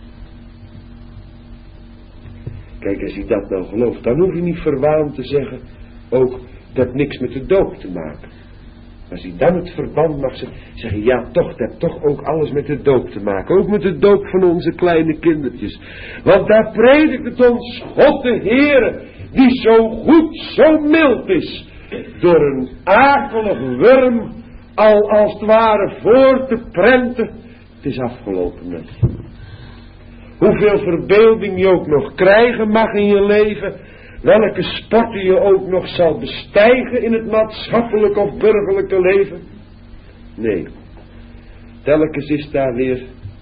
Kijk, als je dat nou gelooft, dan hoef je niet verwaand te zeggen, ook, dat heeft niks met de doop te maken. Als hij dan het verband mag zeggen, ja toch, dat heeft toch ook alles met de doop te maken. Ook met de doop van onze kleine kindertjes. Want daar predikt het ons God de Heere, die zo goed, zo mild is. Door een akelig wurm, al als het ware voor te prenten. Het is afgelopen met je. Hoeveel verbeelding je ook nog krijgen mag in je leven. Welke sporten je ook nog zal bestijgen in het maatschappelijke of burgerlijke leven. Nee. Telkens is daar weer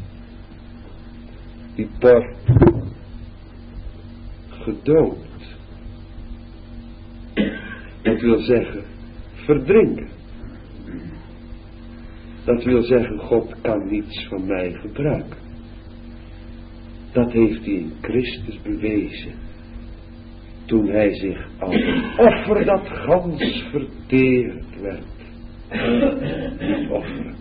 die por gedoopt. Dat wil zeggen verdrinken. Dat wil zeggen God kan niets van mij gebruiken. Dat heeft hij in Christus bewezen. toen hij zich als offer dat gans verteerd werd. Niet offeren.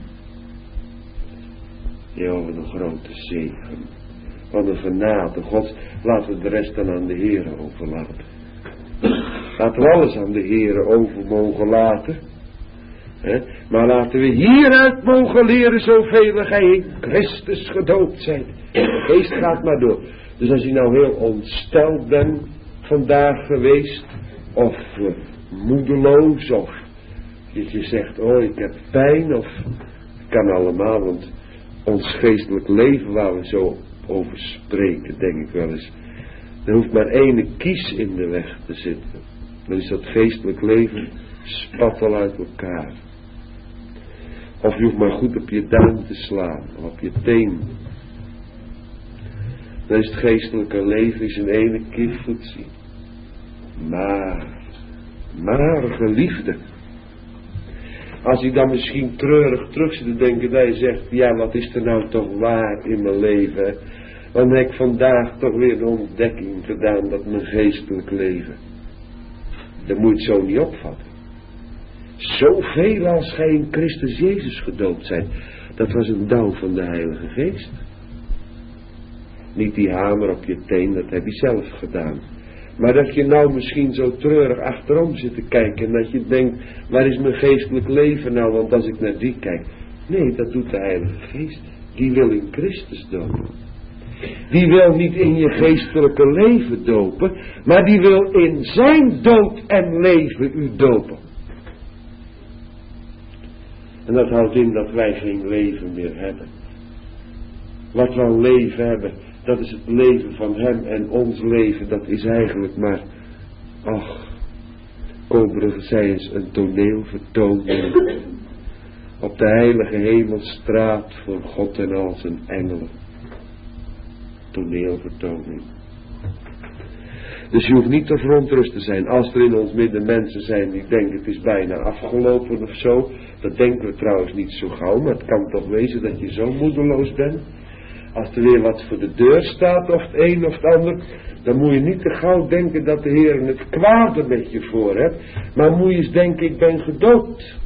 Ja, wat een grote zegen. Wat een genade Gods. Laten we de rest dan aan de Heere overlaten. Laten we alles aan de Heere over mogen laten. Maar laten we hieruit mogen leren zoveel gij in Christus gedoopt zijt. De geest gaat maar door. Dus als je nou heel ontsteld bent vandaag geweest. Of moedeloos. Of dat je zegt, oh ik heb pijn. Of kan allemaal. Want ons geestelijk leven waar we zo over spreken, denk ik wel eens. Er hoeft maar ene kies in de weg te zitten. Dan is dat geestelijk leven spat al uit elkaar. Of je hoeft maar goed op je duim te slaan. Of op je teen. Dan is het geestelijke leven is in ene keer voetzie. Maar geliefde. Als ik dan misschien treurig terug zit te denken dat je zegt, ja wat is er nou toch waar in mijn leven. Dan heb ik vandaag toch weer de ontdekking gedaan dat mijn geestelijk leven. Dat moet je het zo niet opvatten. Zoveel als gij in Christus Jezus gedoopt zijt. Dat was een dauw van de Heilige Geest. Niet die hamer op je teen, dat heb je zelf gedaan. Maar dat je nou misschien zo treurig achterom zit te kijken. En dat je denkt, waar is mijn geestelijk leven nou? Want als ik naar die kijk. Nee, dat doet de Heilige Geest. Die wil in Christus dopen. Die wil niet in je geestelijke leven dopen. Maar die wil in zijn dood en leven u dopen. En dat houdt in dat wij geen leven meer hebben. Wat we een leven hebben, dat is het leven van hem. En ons leven, dat is eigenlijk maar, ach, Koberige zei eens, een toneelvertoning. Op de heilige hemelstraat voor God en al zijn engelen. Toneelvertoning. Dus je hoeft niet te verontrust te zijn. Als er in ons midden mensen zijn die denken het is bijna afgelopen of zo. Dat denken we trouwens niet zo gauw. Maar het kan toch wezen dat je zo moedeloos bent. Als er weer wat voor de deur staat of het een of het ander. Dan moet je niet te gauw denken dat de Heer het kwade met je voor hebt. Maar moet je eens denken, ik ben gedoopt.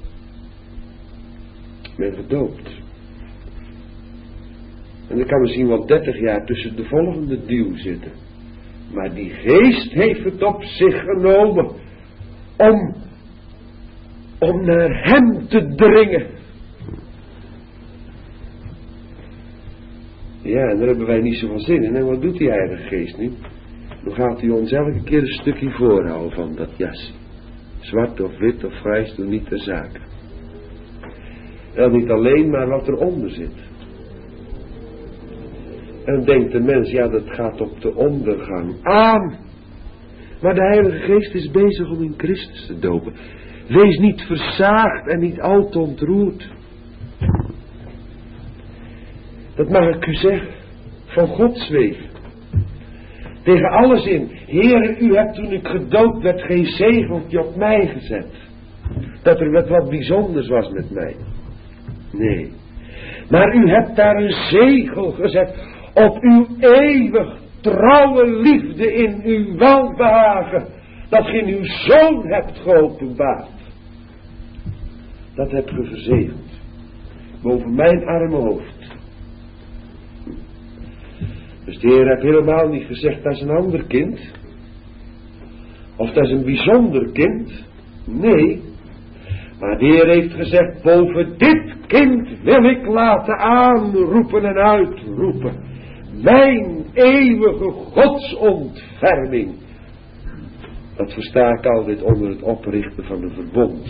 Ik ben gedoopt. En er kan misschien wel 30 jaar tussen de volgende duw zitten. Maar die geest heeft het op zich genomen. Om naar hem te dringen. Ja, en daar hebben wij niet zoveel zin in. En wat doet die Heilige Geest nu? Dan gaat hij ons elke keer een stukje voorhouden van dat jasje. Zwart of wit of grijs, doet niet ter zake. En niet alleen, maar wat eronder zit. En dan denkt de mens, ja dat gaat op de ondergang aan. Maar de Heilige Geest is bezig om in Christus te dopen. Wees niet versaagd en niet al te ontroerd. Dat mag ik u zeggen. Van Gods wegen. Tegen alles in. Heer, u hebt toen ik gedoopt werd geen zegeltje op mij gezet. Dat er wat bijzonders was met mij. Nee. Maar u hebt daar een zegel gezet. Op uw eeuwig trouwe liefde in uw welbehagen. Dat ge in uw Zoon hebt geopenbaard. Dat hebt ge verzegeld. Boven mijn arme hoofd. Dus de Heer heeft helemaal niet gezegd dat is een ander kind. Of dat is een bijzonder kind. Nee. Maar de Heer heeft gezegd, boven dit kind wil ik laten aanroepen en uitroepen. Mijn eeuwige godsontferming. Dat versta ik altijd onder het oprichten van een verbond.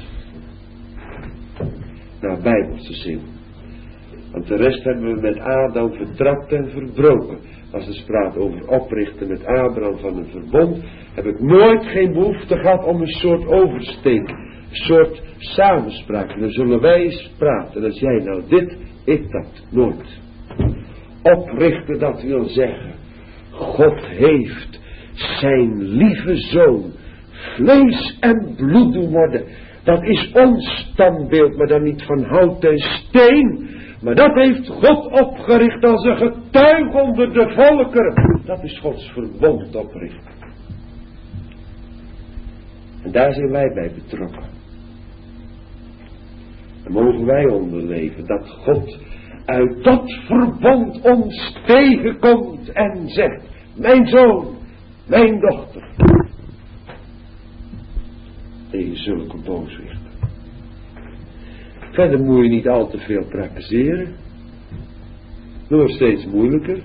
Naar bijbelse zin. Want de rest hebben we met Adam vertrapt en verbroken. Als het praat over oprichten met Abraham van een verbond, heb ik nooit geen behoefte gehad om een soort oversteek, een soort samenspraak. Dan zullen wij eens praten. Als jij nou dit, ik dat, nooit. Oprichten, dat wil zeggen, God heeft zijn lieve zoon vlees en bloed doen worden. Dat is ons standbeeld, maar dan niet van hout en steen. Maar dat heeft God opgericht als een getuige onder de volkeren. Dat is Gods verbond oprichten. En daar zijn wij bij betrokken. En mogen wij onderleven dat God uit dat verbond ons tegenkomt en zegt: mijn zoon, mijn dochter. Tegen zulke booswichten. Verder moet je niet al te veel praktiseren. Het wordt steeds moeilijker.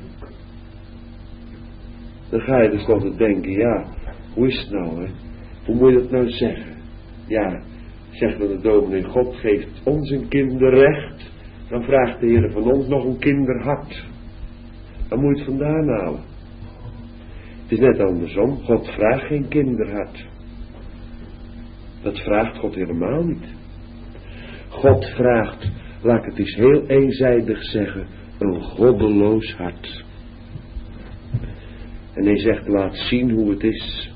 Dan ga je tenslotte denken: ja, hoe is het nou, hè? Hoe moet je dat nou zeggen? Ja, zegt dan de dominee: God geeft ons een kinderrecht. Dan vraagt de Heer van ons nog een kinderhart. Dan moet je het vandaan halen. Het is net andersom. God vraagt geen kinderhart. Dat vraagt God helemaal niet. God vraagt, laat ik het eens heel eenzijdig zeggen, een goddeloos hart. En hij zegt: laat zien hoe het is.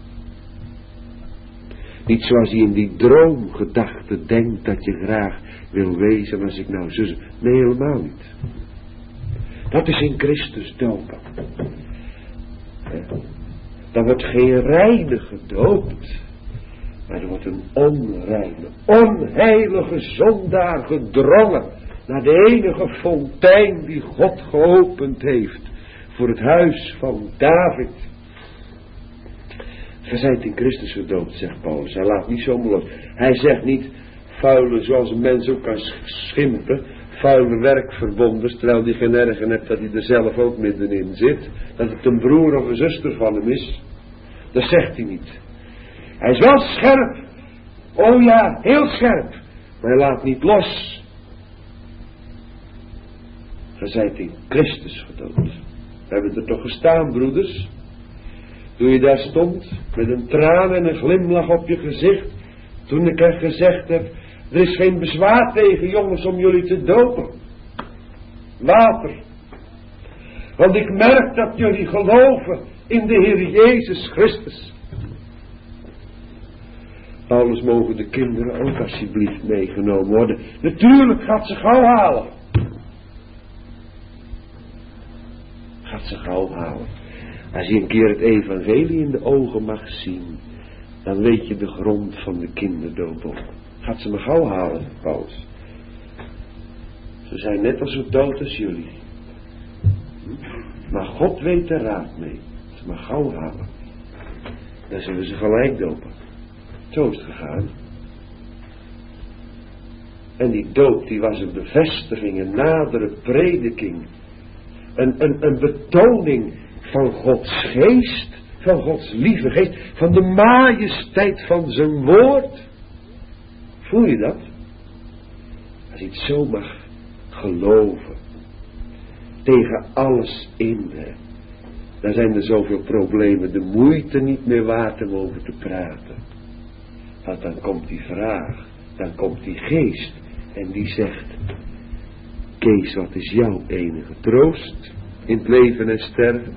Niet zoals hij in die droomgedachte denkt dat je graag wil wezen als ik nou zus. Nee, helemaal niet. Dat is in Christus dopen. Dan wordt geen reine gedoopt. Maar er wordt een onreine, onheilige zondaar gedrongen naar de enige fontein die God geopend heeft voor het huis van David. Gij zijt in Christus gedoopt, zegt Paulus. Hij laat niet zomaar los. Hij zegt niet vuile, zoals een mens ook kan schimpen, vuile werkverbonders, terwijl hij geen ergen hebt dat hij er zelf ook middenin zit, dat het een broer of een zuster van hem is. Dat zegt hij niet. Hij is wel scherp. Oh ja, heel scherp. Maar hij laat niet los. Gij zijt in Christus gedoopt. We hebben er toch gestaan, broeders? Toen je daar stond, met een traan en een glimlach op je gezicht, toen ik er gezegd heb: er is geen bezwaar tegen, jongens, om jullie te dopen. Water. Want ik merk dat jullie geloven in de Heer Jezus Christus. Paulus, mogen de kinderen ook alsjeblieft meegenomen worden. Natuurlijk gaat ze gauw halen. Gaat ze gauw halen. Als je een keer het evangelie in de ogen mag zien, dan weet je de grond van de kinderdoop ook. Gaat ze me gauw halen, Paulus. Ze zijn net als zo dood als jullie. Maar God weet er raad mee. Ze me gauw halen. Dan zullen ze gelijk dopen. Zo is het gegaan. En die doop die was een bevestiging, een nadere prediking. Een betoning van Gods geest, van Gods lieve geest, van de majesteit van zijn woord. Voel je dat? Als je het zo mag geloven, tegen alles in, hè, dan zijn er zoveel problemen, de moeite niet meer waard om over te praten. Want dan komt die vraag, dan komt die geest en die zegt: Kees, wat is jouw enige troost in het leven en sterven?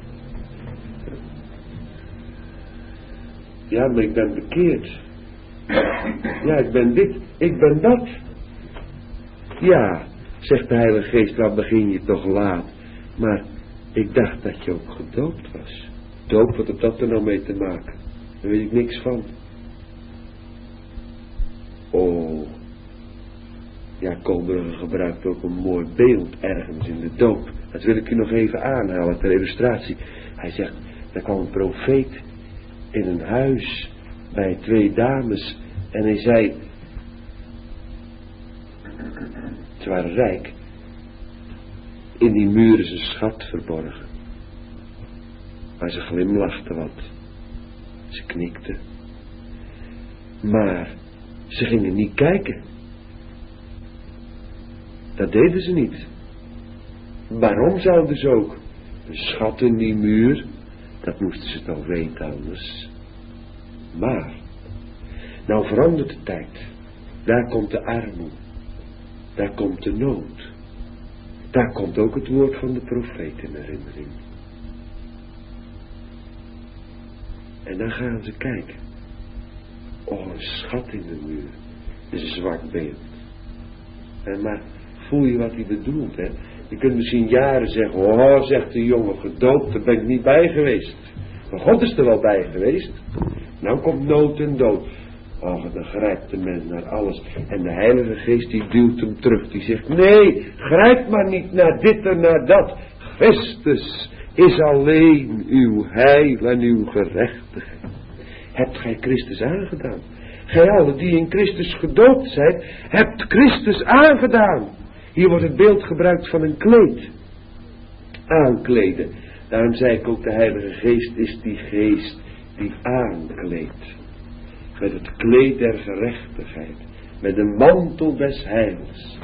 Ja, maar ik ben bekeerd. Ja, ik ben dit, ik ben dat. Ja, zegt de Heilige Geest, dan begin je toch laat. Maar ik dacht dat je ook gedoopt was. Doop, wat heeft dat er nou mee te maken? Daar weet ik niks van. Oh, ja, Kolbrugge gebruikt ook een mooi beeld ergens in de doop. Dat wil ik u nog even aanhalen ter illustratie. Hij zegt, er kwam een profeet in een huis bij 2 dames en hij zei, ze waren rijk, in die muur is een schat verborgen. Maar ze glimlachte wat, ze knikte, maar ze gingen niet kijken. Dat deden ze niet. Waarom zouden ze ook? Een schat in die muur, dat moesten ze toch weten anders. Maar, nou verandert de tijd. Daar komt de armoede. Daar komt de nood. Daar komt ook het woord van de profeet in herinnering. En dan gaan ze kijken. Oh, een schat in de muur. Dat is een zwak beeld. Maar voel je wat hij bedoelt, hè? Je kunt misschien jaren zeggen, oh, zegt de jongen, gedoopt, daar ben ik niet bij geweest. Maar God is er wel bij geweest. Nou komt nood en dood. Och, dan grijpt de mens naar alles. En de Heilige Geest die duwt hem terug. Die zegt, nee, grijp maar niet naar dit en naar dat. Christus is alleen uw heil en uw gerechtigheid. Hebt gij Christus aangedaan? Gij allen die in Christus gedoopt zijt, hebt Christus aangedaan. Hier wordt het beeld gebruikt van een kleed. Aankleden. Daarom zei ik ook, de Heilige Geest is die geest die aankleedt. Met het kleed der gerechtigheid. Met de mantel des heils.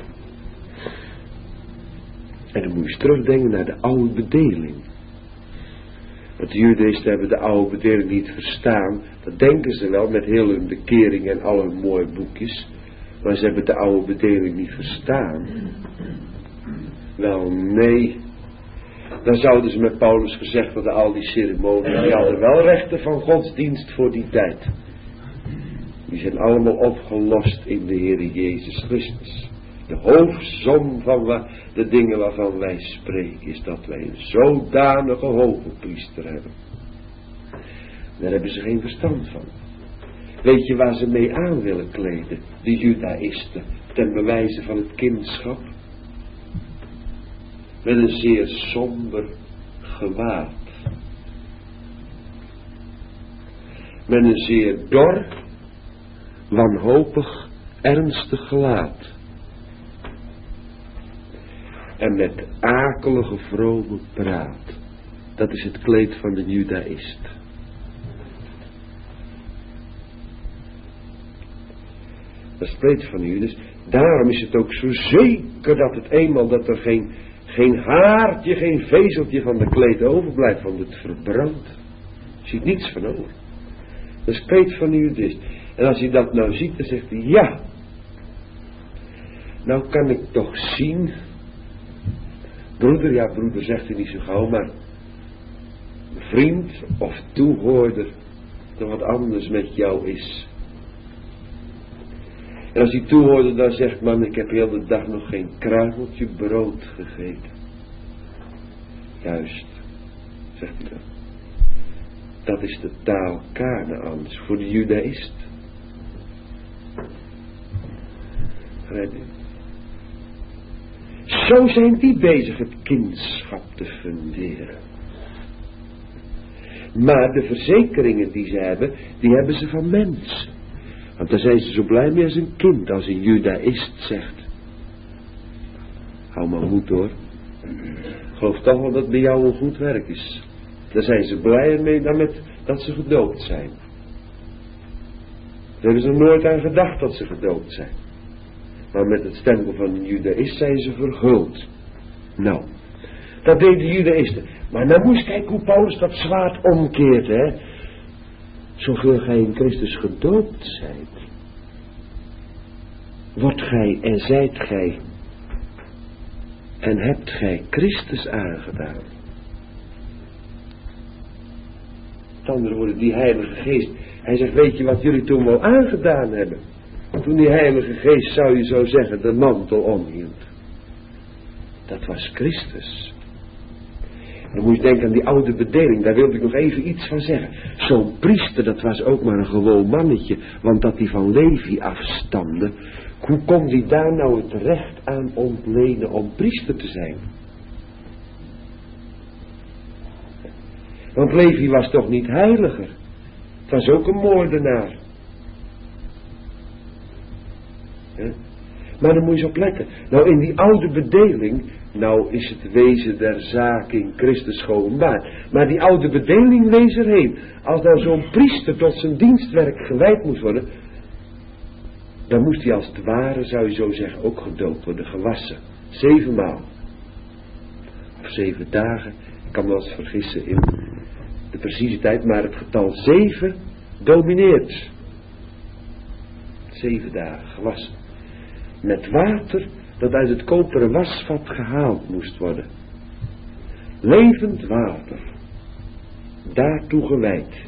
En dan moet je eens terugdenken naar de oude bedeling. Want de Judaïsten hebben de oude bedeling niet verstaan. Dat denken ze wel met heel hun bekering en al hun mooie boekjes. Maar ze hebben de oude bedeling niet verstaan. Wel nee. Dan zouden ze met Paulus gezegd hadden, al die ceremoniën, die hadden wel rechten van godsdienst voor die tijd. Die zijn allemaal opgelost in de Heer Jezus Christus. De hoofdsom van de dingen waarvan wij spreken is dat wij een zodanige hoge priester hebben. Daar hebben ze geen verstand van. Weet je waar ze mee aan willen kleden? De Judaïsten. Ten bewijze van het kindschap. Met een zeer somber gewaad. Met een zeer dor, wanhopig, ernstig gelaat. En met akelige vrome praat. Dat is het kleed van de Judaïst. Dat is het kleed van de Judas. Daarom is het ook zo zeker dat het eenmaal dat er geen haartje, geen vezeltje van de kleed overblijft, want het verbrandt. Je ziet niets van over. Dat is het kleed van de Judaïst. En als hij dat nou ziet, dan zegt hij, ja. Nou kan ik toch zien. Broeder, ja broeder zegt hij niet zo gauw, maar vriend of toehoorder, dat wat anders met jou is. En als die toehoorder dan zegt, man, ik heb heel de dag nog geen kruimeltje brood gegeten. Juist, zegt hij dan. Dat is de taal Kanaans voor de Judaïst. Begrijp je? Zo zijn die bezig het kindschap te funderen. Maar de verzekeringen die ze hebben, die hebben ze van mensen. Want daar zijn ze zo blij mee als een kind, als een Judaïst zegt. Hou maar goed hoor. Ik geloof toch wel dat bij jou een goed werk is. Daar zijn ze blijer mee dan met dat ze gedoopt zijn. Daar hebben ze nooit aan gedacht dat ze gedoopt zijn. Maar met het stempel van een Judaïst zijn ze verguld. Nou, dat deden de Judaïsten. Maar nou moest kijken hoe Paulus dat zwaard omkeert, hè. Zoveel gij in Christus gedoopt zijt, wordt gij en zijt gij en hebt gij Christus aangedaan. Met andere woorden, die Heilige Geest. Hij zegt, weet je wat jullie toen wel aangedaan hebben? Toen die Heilige Geest, zou je zo zeggen, de mantel omhield. Dat was Christus. Dan moet je denken aan die oude bedeling, daar wilde ik nog even iets van zeggen. Zo'n priester, dat was ook maar een gewoon mannetje, want dat hij van Levi afstamde, hoe kon hij daar nou het recht aan ontlenen om priester te zijn? Want Levi was toch niet heiliger? Het was ook een moordenaar. Maar dan moet je eens op letten. Nou, in die oude bedeling, nou is het wezen der zaak in Christus geopenbaard. Maar die oude bedeling lees erheen. Als nou zo'n priester tot zijn dienstwerk gewijd moest worden, dan moest hij als het ware, zou je zo zeggen, ook gedoopt worden, gewassen. 7 maal. Of 7 dagen. Ik kan me wel eens vergissen in de precieze tijd, maar het getal 7 domineert. 7 dagen gewassen. Met water dat uit het koperen wasvat gehaald moest worden. Levend water. Daartoe gewijd.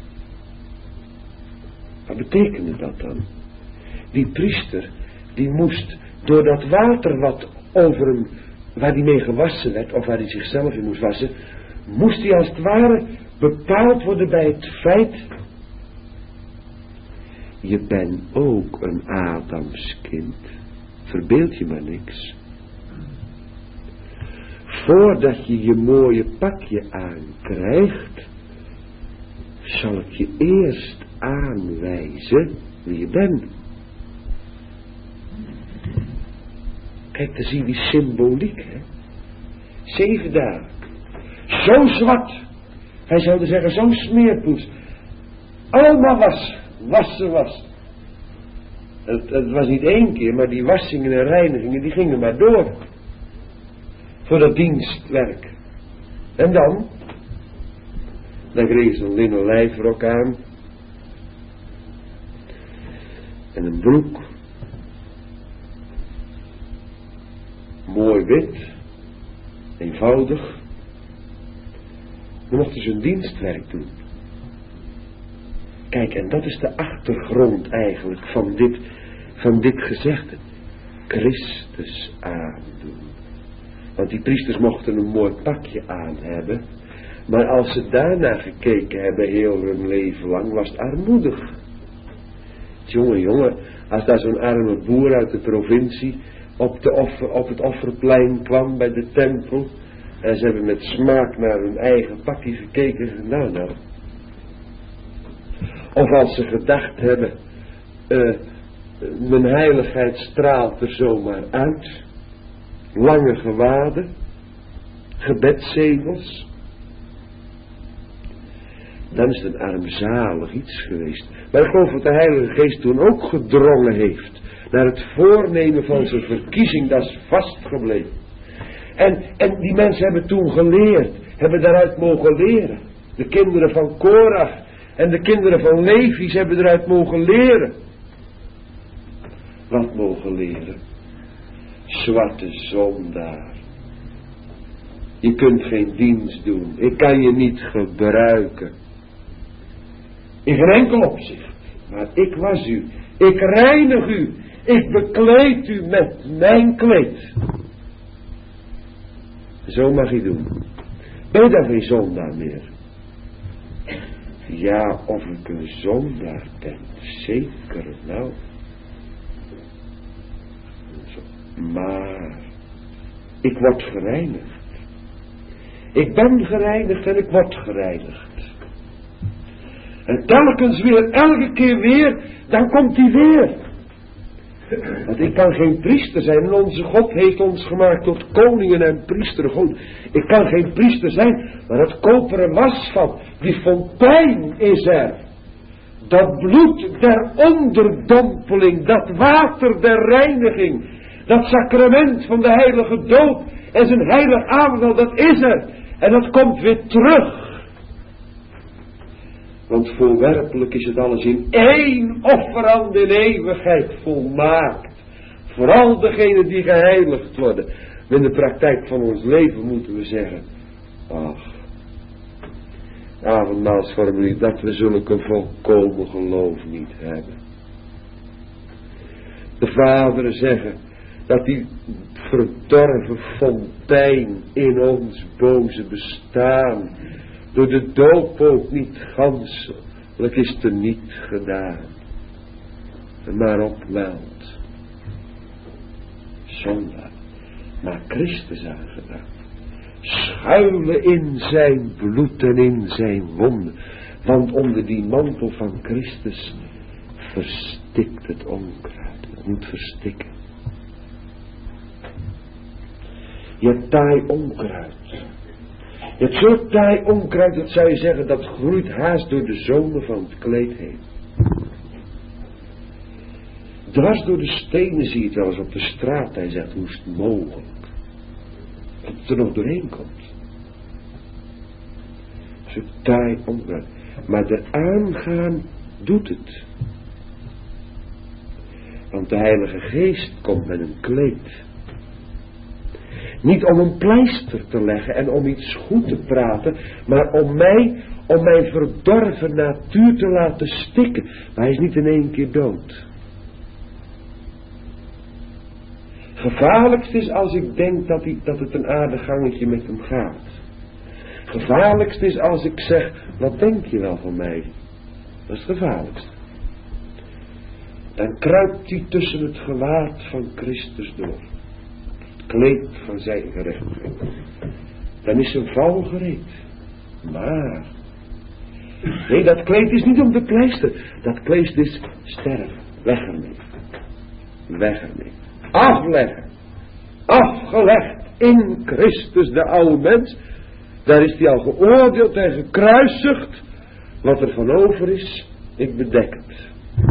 Wat betekende dat dan? Die priester, die moest door dat water wat over hem, waar hij mee gewassen werd, of waar hij zichzelf in moest wassen, moest hij als het ware bepaald worden bij het feit Je bent ook een Adamskind. Verbeeld je maar niks. Voordat je je mooie pakje aankrijgt, zal ik je eerst aanwijzen wie je bent. Kijk, dan zie je die symboliek, hè. 7 dagen. Zo zwart. Hij zou zeggen, zo smeerpoets. Allemaal was. Het was niet 1 keer, maar die wassingen en reinigingen, die gingen maar door. Voor dat dienstwerk. En dan kreeg ze een linnen lijfrok aan. En een broek. Mooi wit. Eenvoudig. Dan mochten ze hun dienstwerk doen. Kijk, en dat is de achtergrond eigenlijk van dit gezegde. Christus aandoen. Want die priesters mochten een mooi pakje aan hebben. Maar als ze daarna gekeken hebben heel hun leven lang, was het armoedig. Jongen, als daar zo'n arme boer uit de provincie op het offerplein kwam bij de tempel. En ze hebben met smaak naar hun eigen pakje gekeken. Nou. Of als ze gedacht hebben, mijn heiligheid straalt er zomaar uit. Lange gewaden, gebedszegels. Dan is het een armzalig iets geweest. Maar ik geloof dat de Heilige Geest toen ook gedrongen heeft naar het voornemen van zijn verkiezing, dat is vastgebleven. En die mensen hebben toen geleerd, hebben daaruit mogen leren. De kinderen van Korach en de kinderen van Levi hebben eruit mogen leren. Wat mogen leren? Zwarte zondaar. Je kunt geen dienst doen. Ik kan je niet gebruiken. In geen enkel opzicht. Maar ik was u. Ik reinig u. Ik bekleed u met mijn kleed. Zo mag je doen. Ben je dan geen zondaar meer? Ja, of ik een zondaar ben. Zeker nou. Maar ik word gereinigd. Ik ben gereinigd en ik word gereinigd. En telkens weer, elke keer weer, dan komt hij weer. Want ik kan geen priester zijn en onze God heeft ons gemaakt tot koningen en priesteren. Goed, ik kan geen priester zijn, maar het koperen wasvat, die fontein is er. Dat bloed der onderdompeling, dat water der reiniging, dat sacrament van de heilige doop en zijn heilig avondmaal, dat is er. En dat komt weer terug. Want voorwerpelijk is het alles in één offerande in eeuwigheid volmaakt. Vooral degenen die geheiligd worden. In de praktijk van ons leven moeten we zeggen, ach, avondmaalsformulier, dat we zulke volkomen geloof niet hebben. De vaderen zeggen dat die verdorven fontein in ons boze bestaan door de doop ook niet ganselijk is te niet gedaan, maar opwelt. Zondaar, maar Christus aangedaan. Schuilen in zijn bloed en in zijn wonden, want onder die mantel van Christus verstikt het onkruid. Het moet verstikken. Je hebt taai onkruid. Je hebt zo taai onkruid, dat zou je zeggen, dat groeit haast door de zomen van het kleed heen. Dwars door de stenen zie je het wel eens op de straat. Hij zegt, hoe is het mogelijk dat het er nog doorheen komt? Zo taai onkruid. Maar de aangaan doet het. Want de Heilige Geest komt met een kleed. Niet om een pleister te leggen en om iets goed te praten, maar om mijn verdorven natuur te laten stikken. Maar hij is niet in één keer dood. Gevaarlijkst is als ik denk dat het een aardig gangetje met hem gaat. Gevaarlijkst is als ik zeg, wat denk je wel van mij? Dat is het gevaarlijkste. dan kruipt hij tussen het gewaad van Christus door. Het kleed van zijn gerechtigheid. Dan is zijn val gereed. Maar, nee, dat kleed is niet om te pleisteren. Dat kleed is sterven. Weg ermee. Weg ermee. Afleggen. Afgelegd in Christus, de oude mens. Daar is hij al geoordeeld en gekruisigd. Wat er van over is, ik bedek het.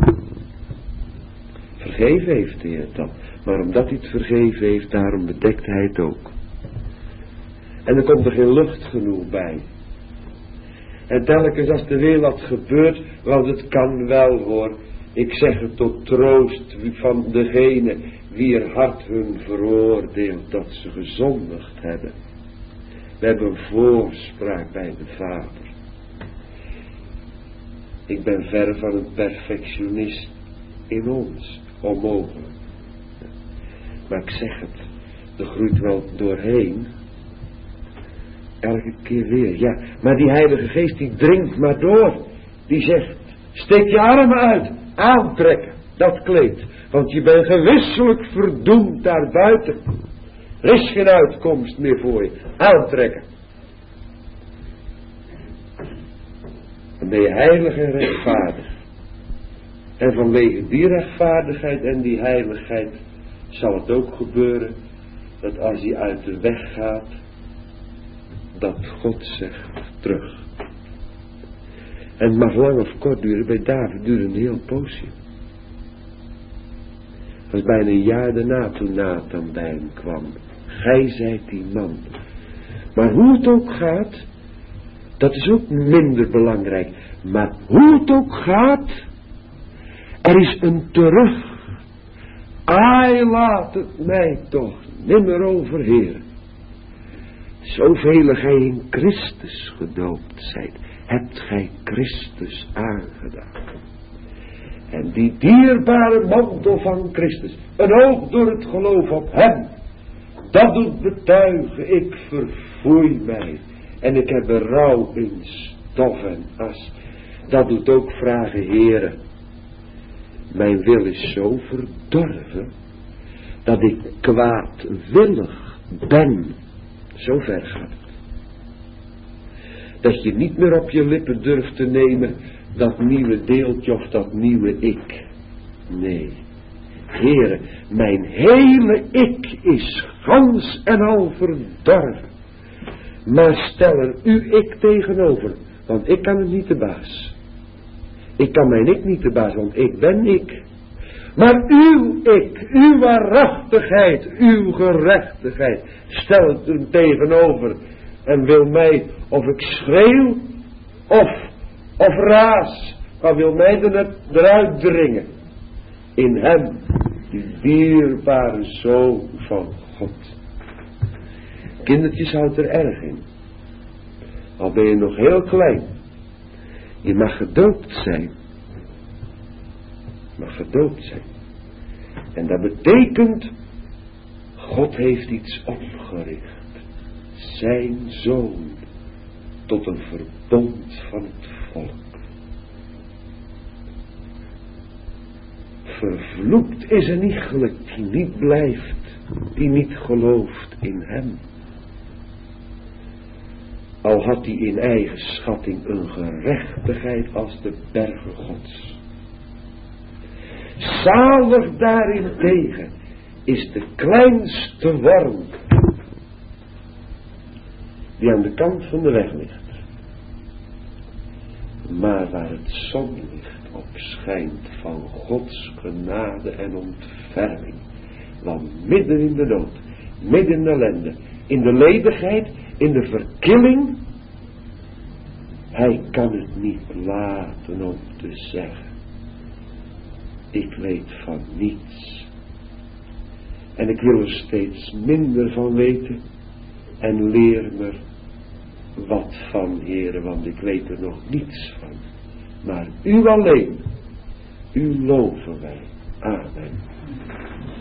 Vergeven heeft hij het dan. Maar omdat hij het vergeven heeft, daarom bedekt hij het ook. En er komt er geen lucht genoeg bij. En telkens als er weer wat gebeurt, want het kan wel hoor. Ik zeg het tot troost van degene wier hart hun veroordeelt dat ze gezondigd hebben. We hebben een voorspraak bij de Vader. Ik ben ver van een perfectionist in ons. Onmogelijk. Maar ik zeg het. Er groeit wel doorheen. Elke keer weer. Ja. Maar die Heilige Geest die dringt maar door. Die zegt. Steek je armen uit. Aantrekken. Dat kleed. Want je bent gewisselijk verdoemd daarbuiten. Er is geen uitkomst meer voor je. Aantrekken. Dan ben je heilig en rechtvaardig. En vanwege die rechtvaardigheid en die heiligheid zal het ook gebeuren dat als hij uit de weg gaat, dat God zegt terug. En het mag lang of kort duren. Bij David duurde een heel poosje. Het was bijna een jaar daarna toen Nathan bij hem kwam. Gij zijt die man. Maar hoe het ook gaat, dat is ook minder belangrijk. Maar hoe het ook gaat, er is een terug. Ai, laat het mij toch nimmer overheren. Zoveel gij in Christus gedoopt zijt, hebt gij Christus aangedaan. En die dierbare mantel van Christus, een oog door het geloof op hem, dat doet betuigen, ik verfoei mij. En ik heb berouw in stof en as. Dat doet ook vragen, Heere. Mijn wil is zo verdorven, dat ik kwaadwillig ben. Zo ver gaat het. Dat je niet meer op je lippen durft te nemen dat nieuwe deeltje of dat nieuwe ik. Nee. Heere, mijn hele ik is gans en al verdorven. Maar stel er uw ik tegenover, want ik kan het niet de baas. Ik kan mijn ik niet de baas, want ik ben ik. Maar uw ik, uw waarachtigheid, uw gerechtigheid, stel het er tegenover en wil mij of ik schreeuw of raas, maar wil mij eruit dringen. In hem, die dierbare Zoon van God. Kindertjes houdt er erg in. Al ben je nog heel klein. Je mag gedoopt zijn. Je mag gedoopt zijn. En dat betekent, God heeft iets opgericht. Zijn Zoon. Tot een verbond van het volk. Vervloekt is een iegelijk die niet blijft. Die niet gelooft in hem. Al had hij in eigen schatting een gerechtigheid als de bergen Gods. Zalig daarentegen is de kleinste worm die aan de kant van de weg ligt. Maar waar het zonlicht op schijnt van Gods genade en ontferming. Want midden in de dood, midden in de ellende, in de ledigheid, in de verkilling, hij kan het niet laten om te zeggen, ik weet van niets. En ik wil er steeds minder van weten en leer me wat van, Heere, want ik weet er nog niets van. Maar u alleen, u loven wij. Amen.